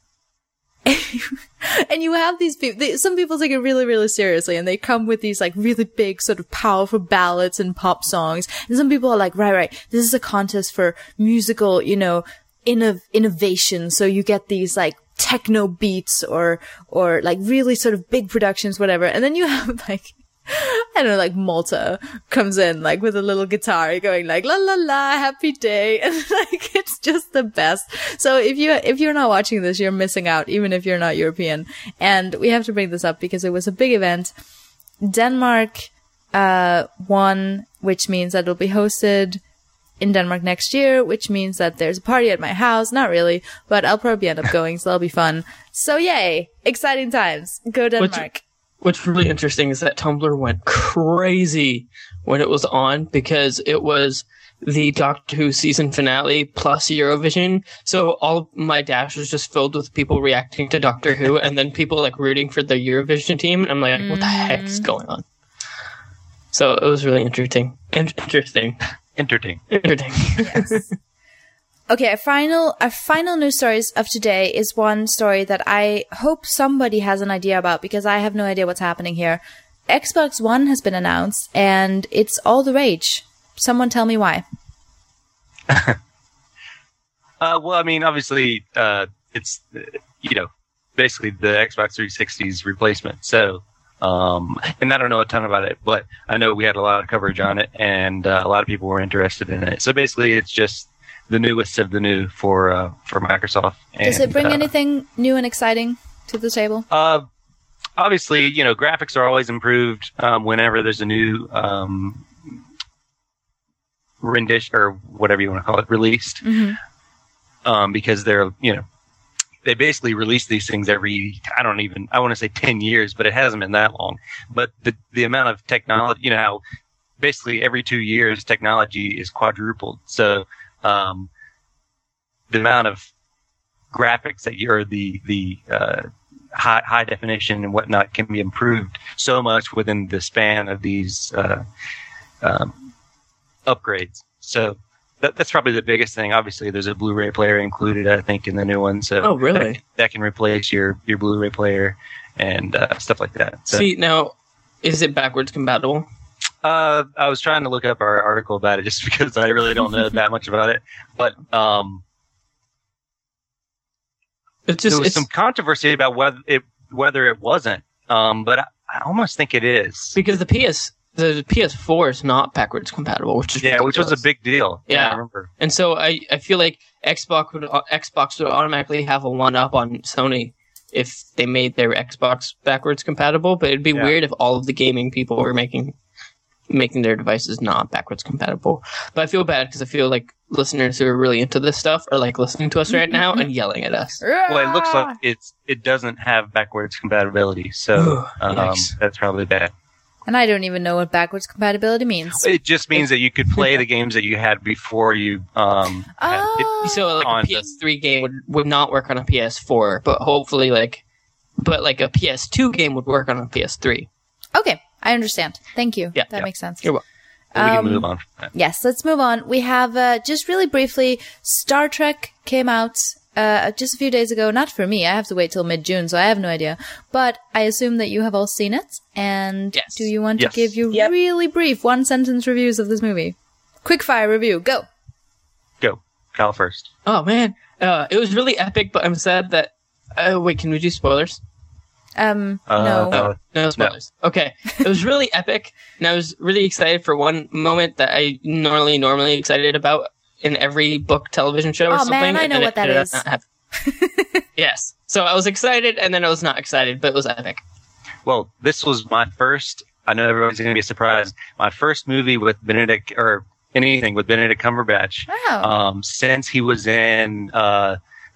and you have these people, they, some people take it really, really seriously, and they come with these like really big sort of powerful ballads and pop songs. And some people are like, right, right, this is a contest for musical, you know, inno- innovation. So you get these like techno beats or, or like really sort of big productions, whatever. And then you have like, I don't know, like Malta comes in like with a little guitar going like la la la happy day, and like it's just the best. So if you if you're not watching this, you're missing out, even if you're not European. And we have to bring this up because it was a big event. Denmark uh won, which means that it'll be hosted in Denmark next year, which means that there's a party at my house. Not really, but I'll probably end up going, so that'll be fun. So yay, exciting times. Go Denmark. What's- What's really interesting is that Tumblr went crazy when it was on, because it was the Doctor Who season finale plus Eurovision. So all of my dash was just filled with people reacting to Doctor Who and then people like rooting for the Eurovision team. And I'm like, what the heck is going on? So it was really interesting. In- interesting. Entertaining. Interesting. Yes. Okay, our final, our final news stories of today is one story that I hope somebody has an idea about, because I have no idea what's happening here. Xbox One has been announced, and it's all the rage. Someone tell me why. uh, well, I mean, obviously, uh, it's, uh, you know, basically the Xbox three sixty's replacement. So, um, and I don't know a ton about it, but I know we had a lot of coverage on it, and uh, a lot of people were interested in it. So basically, it's just the newest of the new for uh, for Microsoft. And, Does it bring uh, anything new and exciting to the table? Uh, obviously, you know, graphics are always improved um, whenever there's a new um, rendition or whatever you want to call it released, Mm-hmm. um, because they're, you know, they basically release these things every, I don't even, I want to say ten years, but it hasn't been that long. But the the amount of technology, you know, how basically every two years technology is quadrupled. So Um, the amount of graphics that you're the the uh, high high definition and whatnot can be improved so much within the span of these uh, um, upgrades. So that, that's probably the biggest thing. Obviously, there's a Blu-ray player included, I think, in the new one. So Oh, really? that, that can replace your your Blu-ray player and uh, stuff like that. So, See, now, is it backwards compatible? Uh, I was trying to look up our article about it just because I really don't know that much about it. But um, It's just there was it's, some controversy about whether it whether it wasn't. Um, but I, I almost think it is. because the P S the P S four is not backwards compatible, which is Yeah, which was a ridiculous. big deal. Yeah. I remember. And so I, I feel like Xbox would uh, Xbox would automatically have a one up on Sony if they made their Xbox backwards compatible. But it'd be Yeah. weird if all of the gaming people were making making their devices not backwards compatible. But I feel bad because I feel like listeners who are really into this stuff are like listening to us right now and yelling at us. Well, it looks like it's it doesn't have backwards compatibility, so um, Yikes. that's probably bad. And I don't even know what backwards compatibility means. It just means that you could play the games that you had before you. Um, had- Oh. So like On a P S three game would, would not work on a P S four, but hopefully like, but like a P S two game would work on a P S three. Okay, I understand. Thank you. Yeah, that yeah. makes sense. You're welcome. we can Um, move on from that. Yes, let's move on. We have, uh, just really briefly, Star Trek came out uh, just a few days ago. Not for me. I have to wait till mid-June, so I have no idea. But I assume that you have all seen it. And Yes. do you want Yes. to give your Yep. really brief one-sentence reviews of this movie? Quickfire review. Go. Go, Cal first. Oh man, uh, it was really epic, but I'm sad that. Uh, wait, can we do spoilers? Um, Uh, no. uh, No spoilers. Okay, it was really epic, and I was really excited for one moment that I normally normally excited about in every book television show or Oh, something. man, I and know then what it that ended up is. not happening. Yes, so I was excited, and then I was not excited, but it was epic. Well, this was my first. I know everybody's going to be surprised. My first movie with Benedict, or anything with Benedict Cumberbatch, Wow. um, since he was in uh,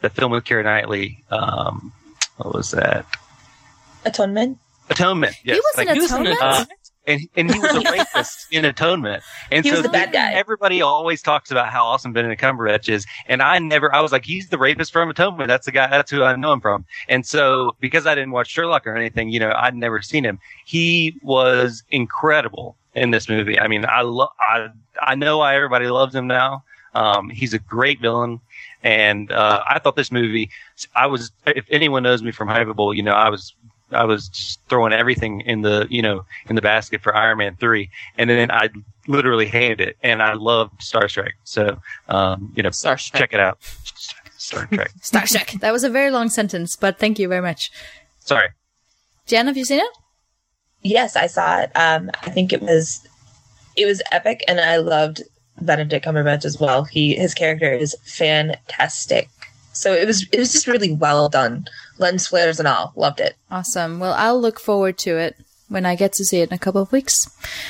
the film with Keira Knightley. Um, what was that? Atonement. Atonement. Yes. He was like, in Atonement. Uh, and and he was a rapist in Atonement. And he so was the bad guy. Everybody always talks about how awesome Benedict Cumberbatch is, and I never. I was like, he's the rapist from Atonement. That's the guy. That's who I know him from. And so because I didn't watch Sherlock or anything, you know, I'd never seen him. He was incredible in this movie. I mean, I love. I I know why everybody loves him now. Um, he's a great villain. And, uh, I thought this movie, I was, if anyone knows me from Hypeable, you know, I was, I was just throwing everything in the, you know, in the basket for Iron Man three. And then I literally hated it. And I loved Star Trek. So, um, you know, Star Trek. Check it out. Star Trek. Star Trek. That was a very long sentence, but thank you very much. Sorry. Jen, have you seen it? Yes, I saw it. Um, I think it was, it was epic, and I loved Benedict Cumberbatch as well. He his character is fantastic. So it was it was just really well done. Lens flares and all. Loved it. Awesome. Well, I'll look forward to it when I get to see it in a couple of weeks.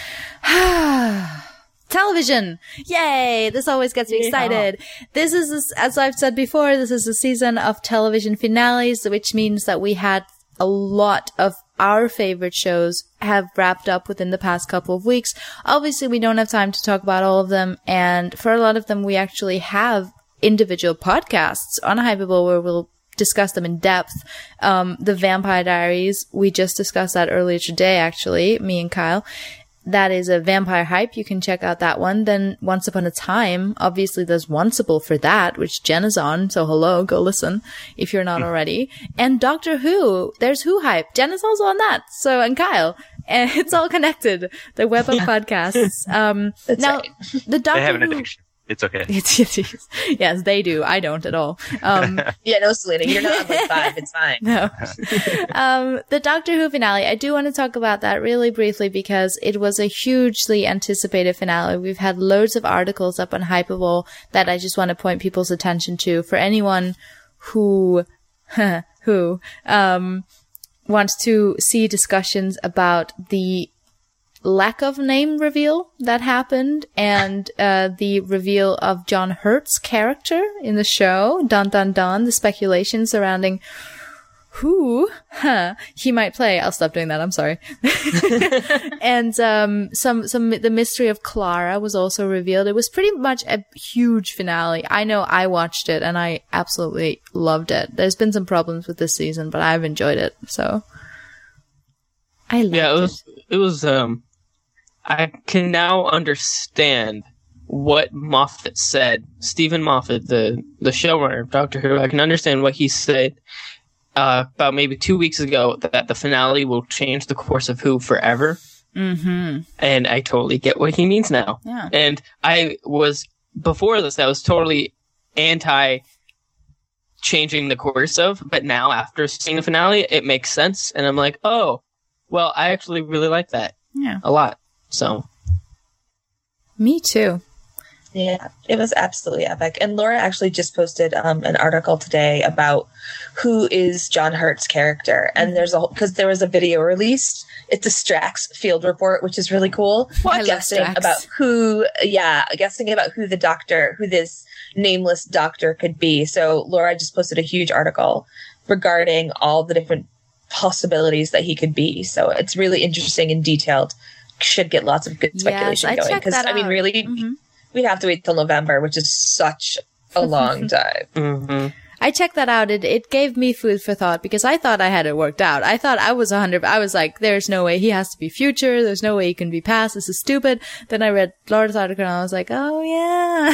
Television! Yay! This always gets me Yeah. excited. This is, as I've said before, this is a season of television finales, which means that we had a lot of our favorite shows have wrapped up within the past couple of weeks. Obviously, we don't have time to talk about all of them, and for a lot of them, we actually have individual podcasts on Hypeable where we'll discuss them in depth. Um, the Vampire Diaries, we just discussed that earlier today, actually, me and Kyle. That is a Vampire Hype. You can check out that one. Then Once Upon a Time, obviously there's Onceable for that, which Jen is on. So hello, go listen if you're not already. And Doctor Who, there's Who Hype. Jen is also on that. So, and Kyle. And it's all connected. The web of podcasts. Um, That's now, right. the Doctor They have an Who, addiction. It's okay. It's, it is. Yes, they do. I don't at all. Um, Yeah, no, Selena, you're not on like five. It's fine. no. um, the Doctor Who finale, I do want to talk about that really briefly because it was a hugely anticipated finale. We've had loads of articles up on Hypeable that I just want to point people's attention to for anyone who, who, um, wants to see discussions about the lack of name reveal that happened and uh the reveal of John Hurt's character in the show. Dun dun dun. The speculation surrounding who huh, he might play. I'll stop doing that. I'm sorry. And um some some the mystery of Clara was also revealed. It was pretty much a huge finale. I know I watched it and I absolutely loved it. There's been some problems with this season, but I've enjoyed it. So I loved Yeah, it it. was. It was. Um, I can now understand what Moffat said. Stephen Moffat, the the showrunner of Doctor Who, I can understand what he said uh, about maybe two weeks ago that the finale will change the course of Who forever. Mm-hmm. And I totally get what he means now. Yeah. And I was before this, I was totally anti changing the course of, but now after seeing the finale, it makes sense, and I'm like, oh, well, I actually really like that Yeah. a lot. So, Me too. Yeah, it was absolutely epic. And Laura actually just posted um, an article today about who is John Hurt's character. And there's a whole, because there was a video released. It's a Strax field report, which is really cool. I love Guessing Strax. about who, yeah, guessing about who the doctor, who this nameless doctor could be. So Laura just posted a huge article regarding all the different possibilities that he could be. So it's really interesting and detailed. Should get lots of good speculation I going. checked Because, that I mean, out. really, Mhm. we'd have to wait till November, which is such a long time. mm-hmm. I checked that out. It it gave me food for thought because I thought I had it worked out. I thought I was a hundred. I was like, "There's no way he has to be future. There's no way he can be past. This is stupid." Then I read Laura's article and I was like, "Oh yeah."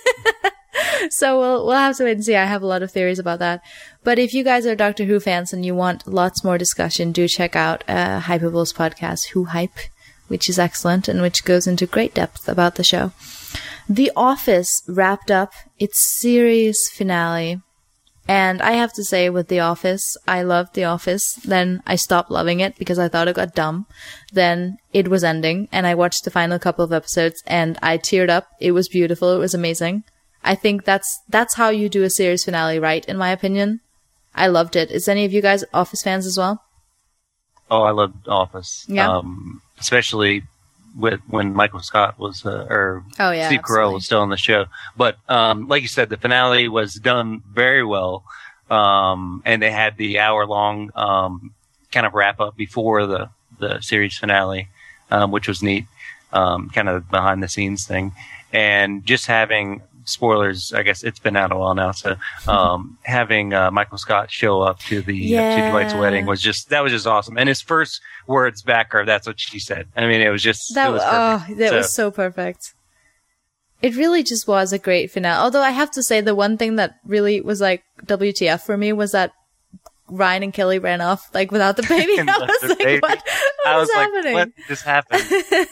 So we'll we'll have to wait and see. I have a lot of theories about that. But if you guys are Doctor Who fans and you want lots more discussion, do check out uh, Hypable's podcast, Who Hype, which is excellent and which goes into great depth about the show. The Office wrapped up its series finale. And I have to say, with The Office, I loved The Office. Then I stopped loving it because I thought it got dumb. Then it was ending, and I watched the final couple of episodes, and I teared up. It was beautiful. It was amazing. I think that's that's how you do a series finale, right? In my opinion, I loved it. Is any of you guys Office fans as well? Oh, I loved Office. Yeah. Um, especially with when Michael Scott was uh, or Oh, yeah, Steve absolutely. Carell was still on the show. But um, like you said, the finale was done very well, um, and they had the hour long um, kind of wrap up before the the series finale, um, which was neat, um, kind of behind the scenes thing, and just having. Spoilers, I guess it's been out a while now, so um, having uh, Michael Scott show up to the Yeah. to Dwight's wedding was just that was just awesome. And his first words back are "That's what she said." I mean, it was just That it was oh, perfect. that So, was so perfect. It really just was a great finale. Although I have to say, the one thing that really was like W T F for me was that Ryan and Kelly ran off like without the baby. And I left was the like, baby. what? What I is was like, happening? "What just happened?"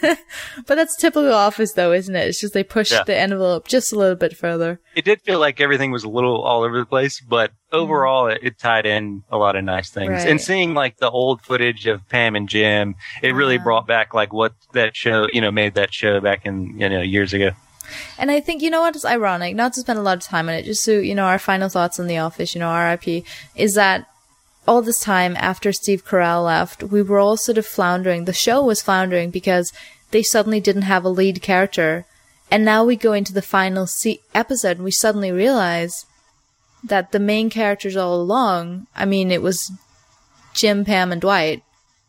But that's typical Office, though, isn't it? It's just they pushed Yeah. the envelope just a little bit further. It did feel like everything was a little all over the place, but overall, it, it tied in a lot of nice things. Right. And seeing like the old footage of Pam and Jim, it really Wow. brought back like what that show, you know, made that show back in you know years ago. And I think, you know what is ironic, not to spend a lot of time on it, just so, you know, our final thoughts on The Office, you know, R I P, is that all this time after Steve Carell left, we were all sort of floundering. The show was floundering because they suddenly didn't have a lead character. And now we go into the final se- episode and we suddenly realize that the main characters all along, I mean, it was Jim, Pam, and Dwight.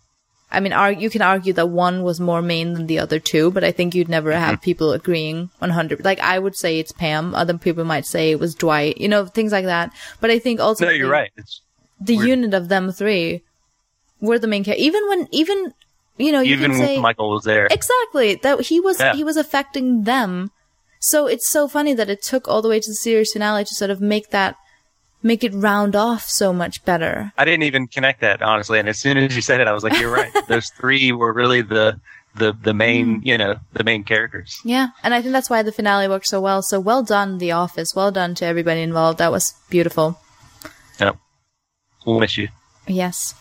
I mean, ar- you can argue that one was more main than the other two, but I think you'd never have people agreeing one hundred. Like, I would say it's Pam. Other people might say it was Dwight. You know, things like that. But I think No, ultimately you're right. It's the weird. unit of them three were the main character. Even when, even, you know, you even can say... when Michael was there. Exactly. That he was Yeah. he was affecting them. So it's so funny that it took all the way to the series finale to sort of make that make it round off so much better. I didn't even connect that honestly, and as soon as you said it, I was like, "You're right." Those three were really the the the main, you know, the main characters. Yeah, and I think that's why the finale worked so well. So well done, The Office. Well done to everybody involved. That was beautiful. Yep. We'll miss you. Yes.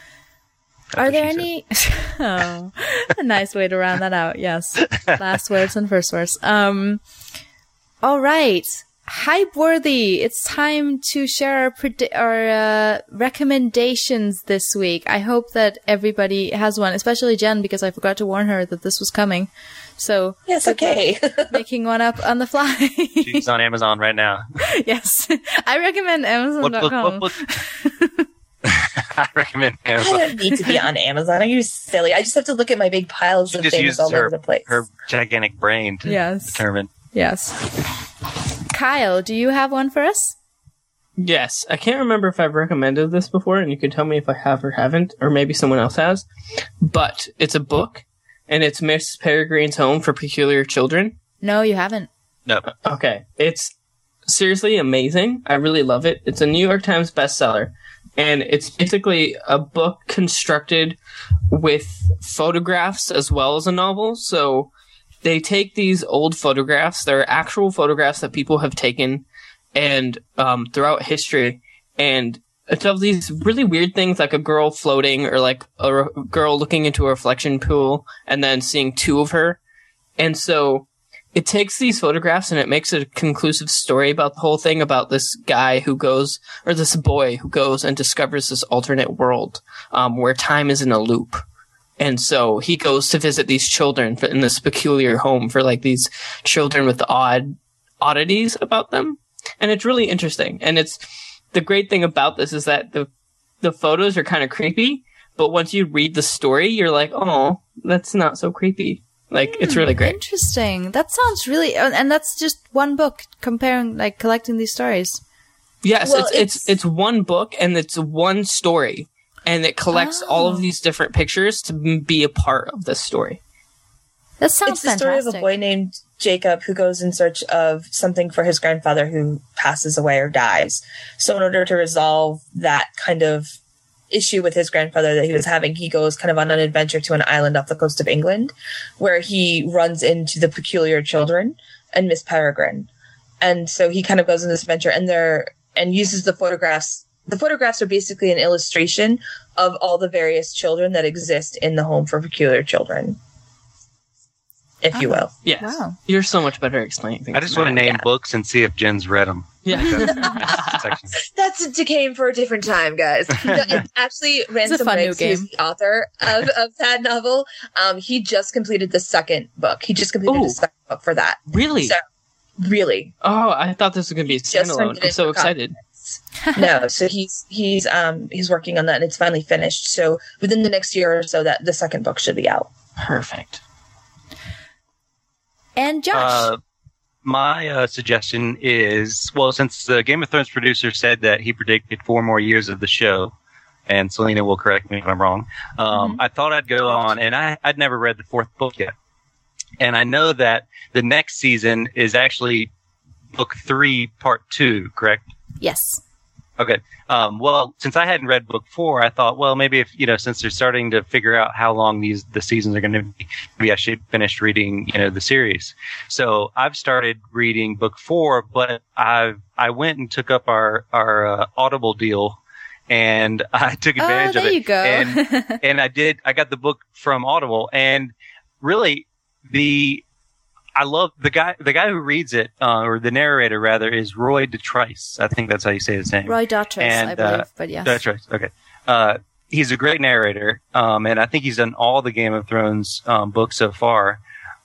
That's Are what there she said. any? Oh, a nice way to round that out. Yes. Last words and first words. Um. All right. Hype worthy. It's time to share our predi- our uh, recommendations this week. I hope that everybody has one, especially Jen, because I forgot to warn her that this was coming. So Yes, okay. making one up on the fly. She's on Amazon right now. Yes, I recommend Amazon Look, dot look, com. look, look. I recommend I Amazon. don't need to be on Amazon. Are you silly? I just have to look at my big piles She of just things used all her, over the place. her gigantic brain to Yes. determine. Yes. Kyle, do you have one for us? Yes, I can't remember if I've recommended this before, and you can tell me if I have or haven't, or maybe someone else has. But it's a book, and it's Miss Peregrine's Home for Peculiar Children. No, you haven't. No. Okay, it's seriously amazing. I really love it. It's a New York Times bestseller, and it's basically a book constructed with photographs as well as a novel. So they take these old photographs, they're actual photographs that people have taken and um, throughout history, and it's of these really weird things like a girl floating or like a re- girl looking into a reflection pool and then seeing two of her. And so it takes these photographs and it makes a conclusive story about the whole thing, about this guy who goes, or this boy who goes and discovers this alternate world um, where time is in a loop. And so he goes to visit these children in this peculiar home for like these children with odd oddities about them. And it's really interesting. And it's the great thing about this is that the the photos are kind of creepy, but once you read the story, you're like, oh, that's not so creepy. Like, it's really great. Interesting. That sounds really, and that's just one book comparing, like, collecting these stories. Yes, Well, it's, it's it's- it's one book and it's one story, and it collects all Oh. of these different pictures to m- be a part of this story. That sounds It's the story fantastic. of a boy named Jacob who goes in search of something for his grandfather who passes away or dies. So in order to resolve that kind of issue with his grandfather that he was having, he goes kind of on an adventure to an island off the coast of England where he runs into the peculiar children and Miss Peregrine. And so he kind of goes on this adventure and they're and uses the photographs. The photographs are basically an illustration of all the various children that exist in the home for peculiar children. if you will. Yes. Wow. You're so much better at explaining things. I just want to than I name am. books and see if Jen's read them. Yeah. That's a decaying for a different time, guys. No, it's actually, Ransom fun new Riggs, who's game. the author of, of that novel, um, he just completed the second book. He just completed Ooh. the second book for that. Really? So, really. Oh, I thought this was going to be a Just turned standalone. it I'm so into excited. No, so he's he's um he's working on that, and it's finally finished. So within the next year or so, that the second book should be out. Perfect. And Josh. Uh, my uh, suggestion is, well, since the Game of Thrones producer said that he predicted four more years of the show, and Selena will correct me if I'm wrong, um, Mhm. I thought I'd go on, and I, I'd never read the fourth book yet. And I know that the next season is actually book three, part two, correct? yes. Okay. Um, well, since I hadn't read book four, I thought, well, maybe if, you know, since they're starting to figure out how long these, the seasons are going to be, maybe I should finish reading, you know, the series. So I've started reading book four, but I've, I went and took up our, our, uh, Audible deal, and I took Oh, advantage there of it. you go. And, and I did, I got the book from Audible, and really the, I love the guy, the guy who reads it, uh, or the narrator rather, is Roy DeTrice. I think that's how you say his name. Roy Dotrice, And, I believe, uh, but yes. That's right. Okay. Uh, he's a great narrator, um, and I think he's done all the Game of Thrones um, books so far,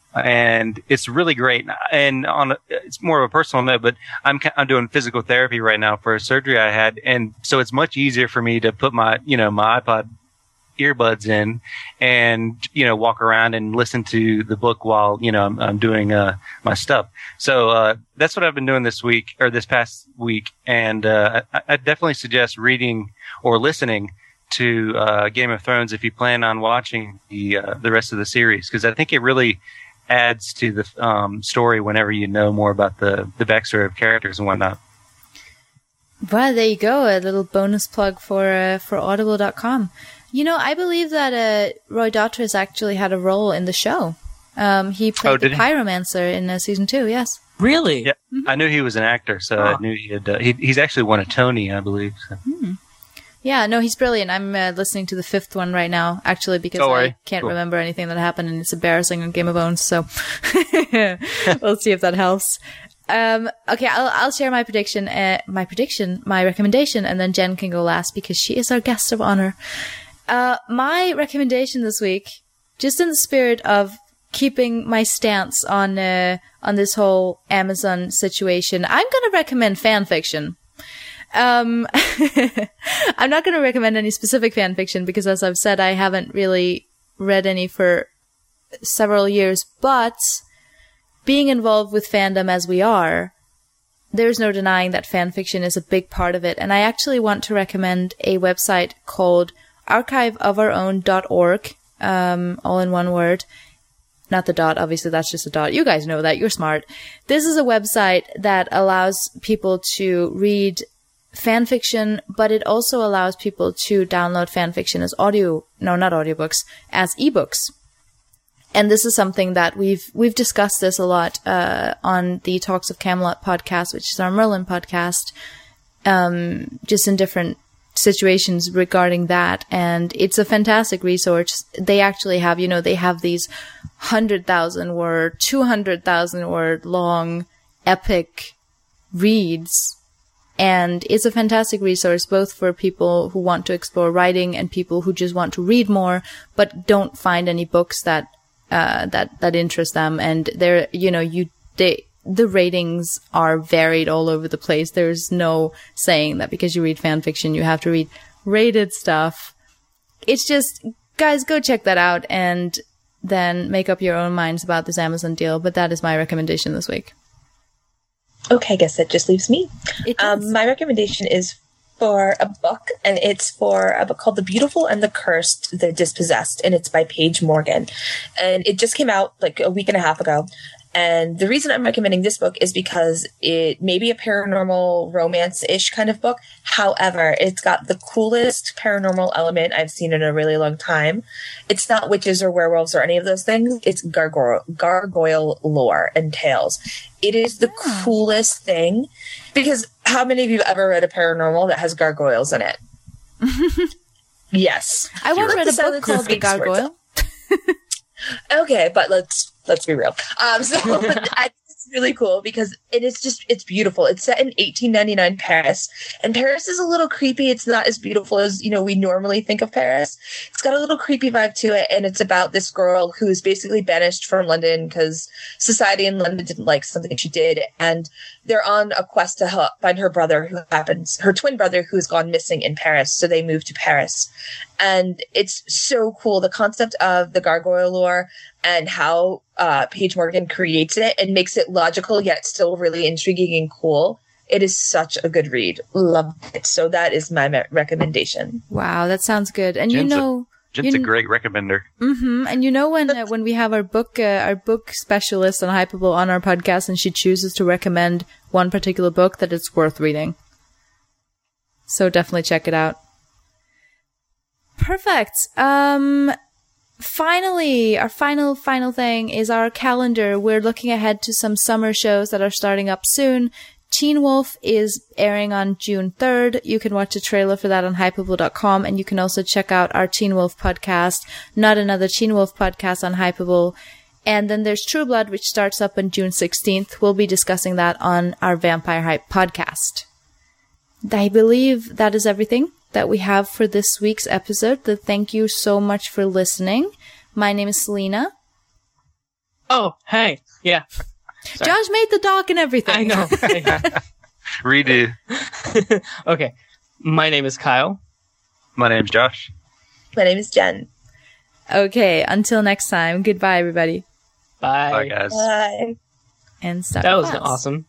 and it's really great. And on a, it's more of a personal note, but I'm I'm doing physical therapy right now for a surgery I had, and so it's much easier for me to put my you know my iPod earbuds in and you know walk around and listen to the book while you know I'm, I'm doing uh, my stuff. So uh, that's what I've been doing this week or this past week, and uh, I, I definitely suggest reading or listening to uh, Game of Thrones if you plan on watching the uh, the rest of the series, because I think it really adds to the um, story whenever you know more about the the backstory of characters and whatnot. Well, there you go. A little bonus plug for uh, for Audible dot com. You know, I believe that uh, Roy Dotrice actually had a role in the show. Um, he played Oh, the did he? Pyromancer in uh, season two. Yes. Really? Yeah, I knew he was an actor, so Huh. I knew he had. Uh, he, he's actually won a Tony, I believe. So. Yeah, no, he's brilliant. I'm uh, listening to the fifth one right now, actually, because Don't I worry. can't Cool. remember anything that happened, and it's embarrassing on Game of Thrones. So we'll see if that helps. Um, okay, I'll I'll share my prediction, uh, my prediction, my recommendation, and then Jen can go last because she is our guest of honor. Uh, my recommendation this week, just in the spirit of keeping my stance on uh, on this whole Amazon situation, I'm going to recommend fan fiction. Um, I'm not going to recommend any specific fan fiction because, as I've said, I haven't really read any for several years. But being involved with fandom as we are, there's no denying that fan fiction is a big part of it. And I actually want to recommend a website called archive of our own dot org, um, all in one word. Not the dot, obviously that's just a dot. You guys know that, you're smart. This is a website that allows people to read fan fiction, but it also allows people to download fan fiction as audio, no, not audiobooks, as ebooks. And this is something that we've, we've discussed this a lot, uh, on the Talks of Camelot podcast, which is our Merlin podcast, um, just in different situations regarding that. And it's a fantastic resource. They actually have, you know, they have these one hundred thousand word, two hundred thousand word long epic reads. And it's a fantastic resource both for people who want to explore writing and people who just want to read more, but don't find any books that, uh, that, that interest them. And they're, you know, you, they, the ratings are varied all over the place. There's no saying that because you read fan fiction, you have to read rated stuff. It's just, guys, go check that out and then make up your own minds about this Amazon deal. But that is my recommendation this week. Okay, I guess that just leaves me. It does. Um, my recommendation is for a book, and it's for a book called The Beautiful and the Cursed, The Dispossessed, and it's by Paige Morgan. And it just came out like a week and a half ago. And the reason I'm recommending this book is because it may be a paranormal romance-ish kind of book. However, it's got the coolest paranormal element I've seen in a really long time. It's not witches or werewolves or any of those things. It's gargoyle, gargoyle lore and tales. It is the Oh. coolest thing because how many of you have ever read a paranormal that has gargoyles in it? Yes. I once Let read the a book silence called The speak for Gargoyle. Okay, but let's let's be real. Um, so I think it's really cool because it is just it's beautiful. It's set in eighteen ninety-nine Paris, and Paris is a little creepy. It's not as beautiful as you know we normally think of Paris. It's got a little creepy vibe to it, and it's about this girl who is basically banished from London because society in London didn't like something she did, and they're on a quest to help find her brother who happens her twin brother who's gone missing in Paris. So they move to Paris, and it's so cool. The concept of the gargoyle lore and how uh, Paige Morgan creates it and makes it logical yet still really intriguing and cool. It is such a good read. Love it. So that is my me- recommendation. Wow, that sounds good. And Jen's you know, a, Jen's you a great recommender. Mm-hmm. And you know when uh, when we have our book uh, our book specialist on Hypable on our podcast, and she chooses to recommend one particular book, that it's worth reading. So definitely check it out. Perfect. Um. Finally, our final, final thing is our calendar. We're looking ahead to some summer shows that are starting up soon. Teen Wolf is airing on June third. You can watch a trailer for that on hypable dot com, and you can also check out our Teen Wolf podcast, Not Another Teen Wolf podcast, on Hypable. And then there's True Blood, which starts up on June sixteenth. We'll be discussing that on our Vampire Hype podcast. I believe that is everything that we have for this week's episode. So thank you so much for listening. My name is Selena. Oh, hey. Yeah. Sorry. Josh made the doc and everything. I know. Redo. Okay. My name is Kyle. My name's Josh. My name is Jen. Okay, until next time. Goodbye, everybody. Bye. Bye, guys. Bye. And stop. That was awesome.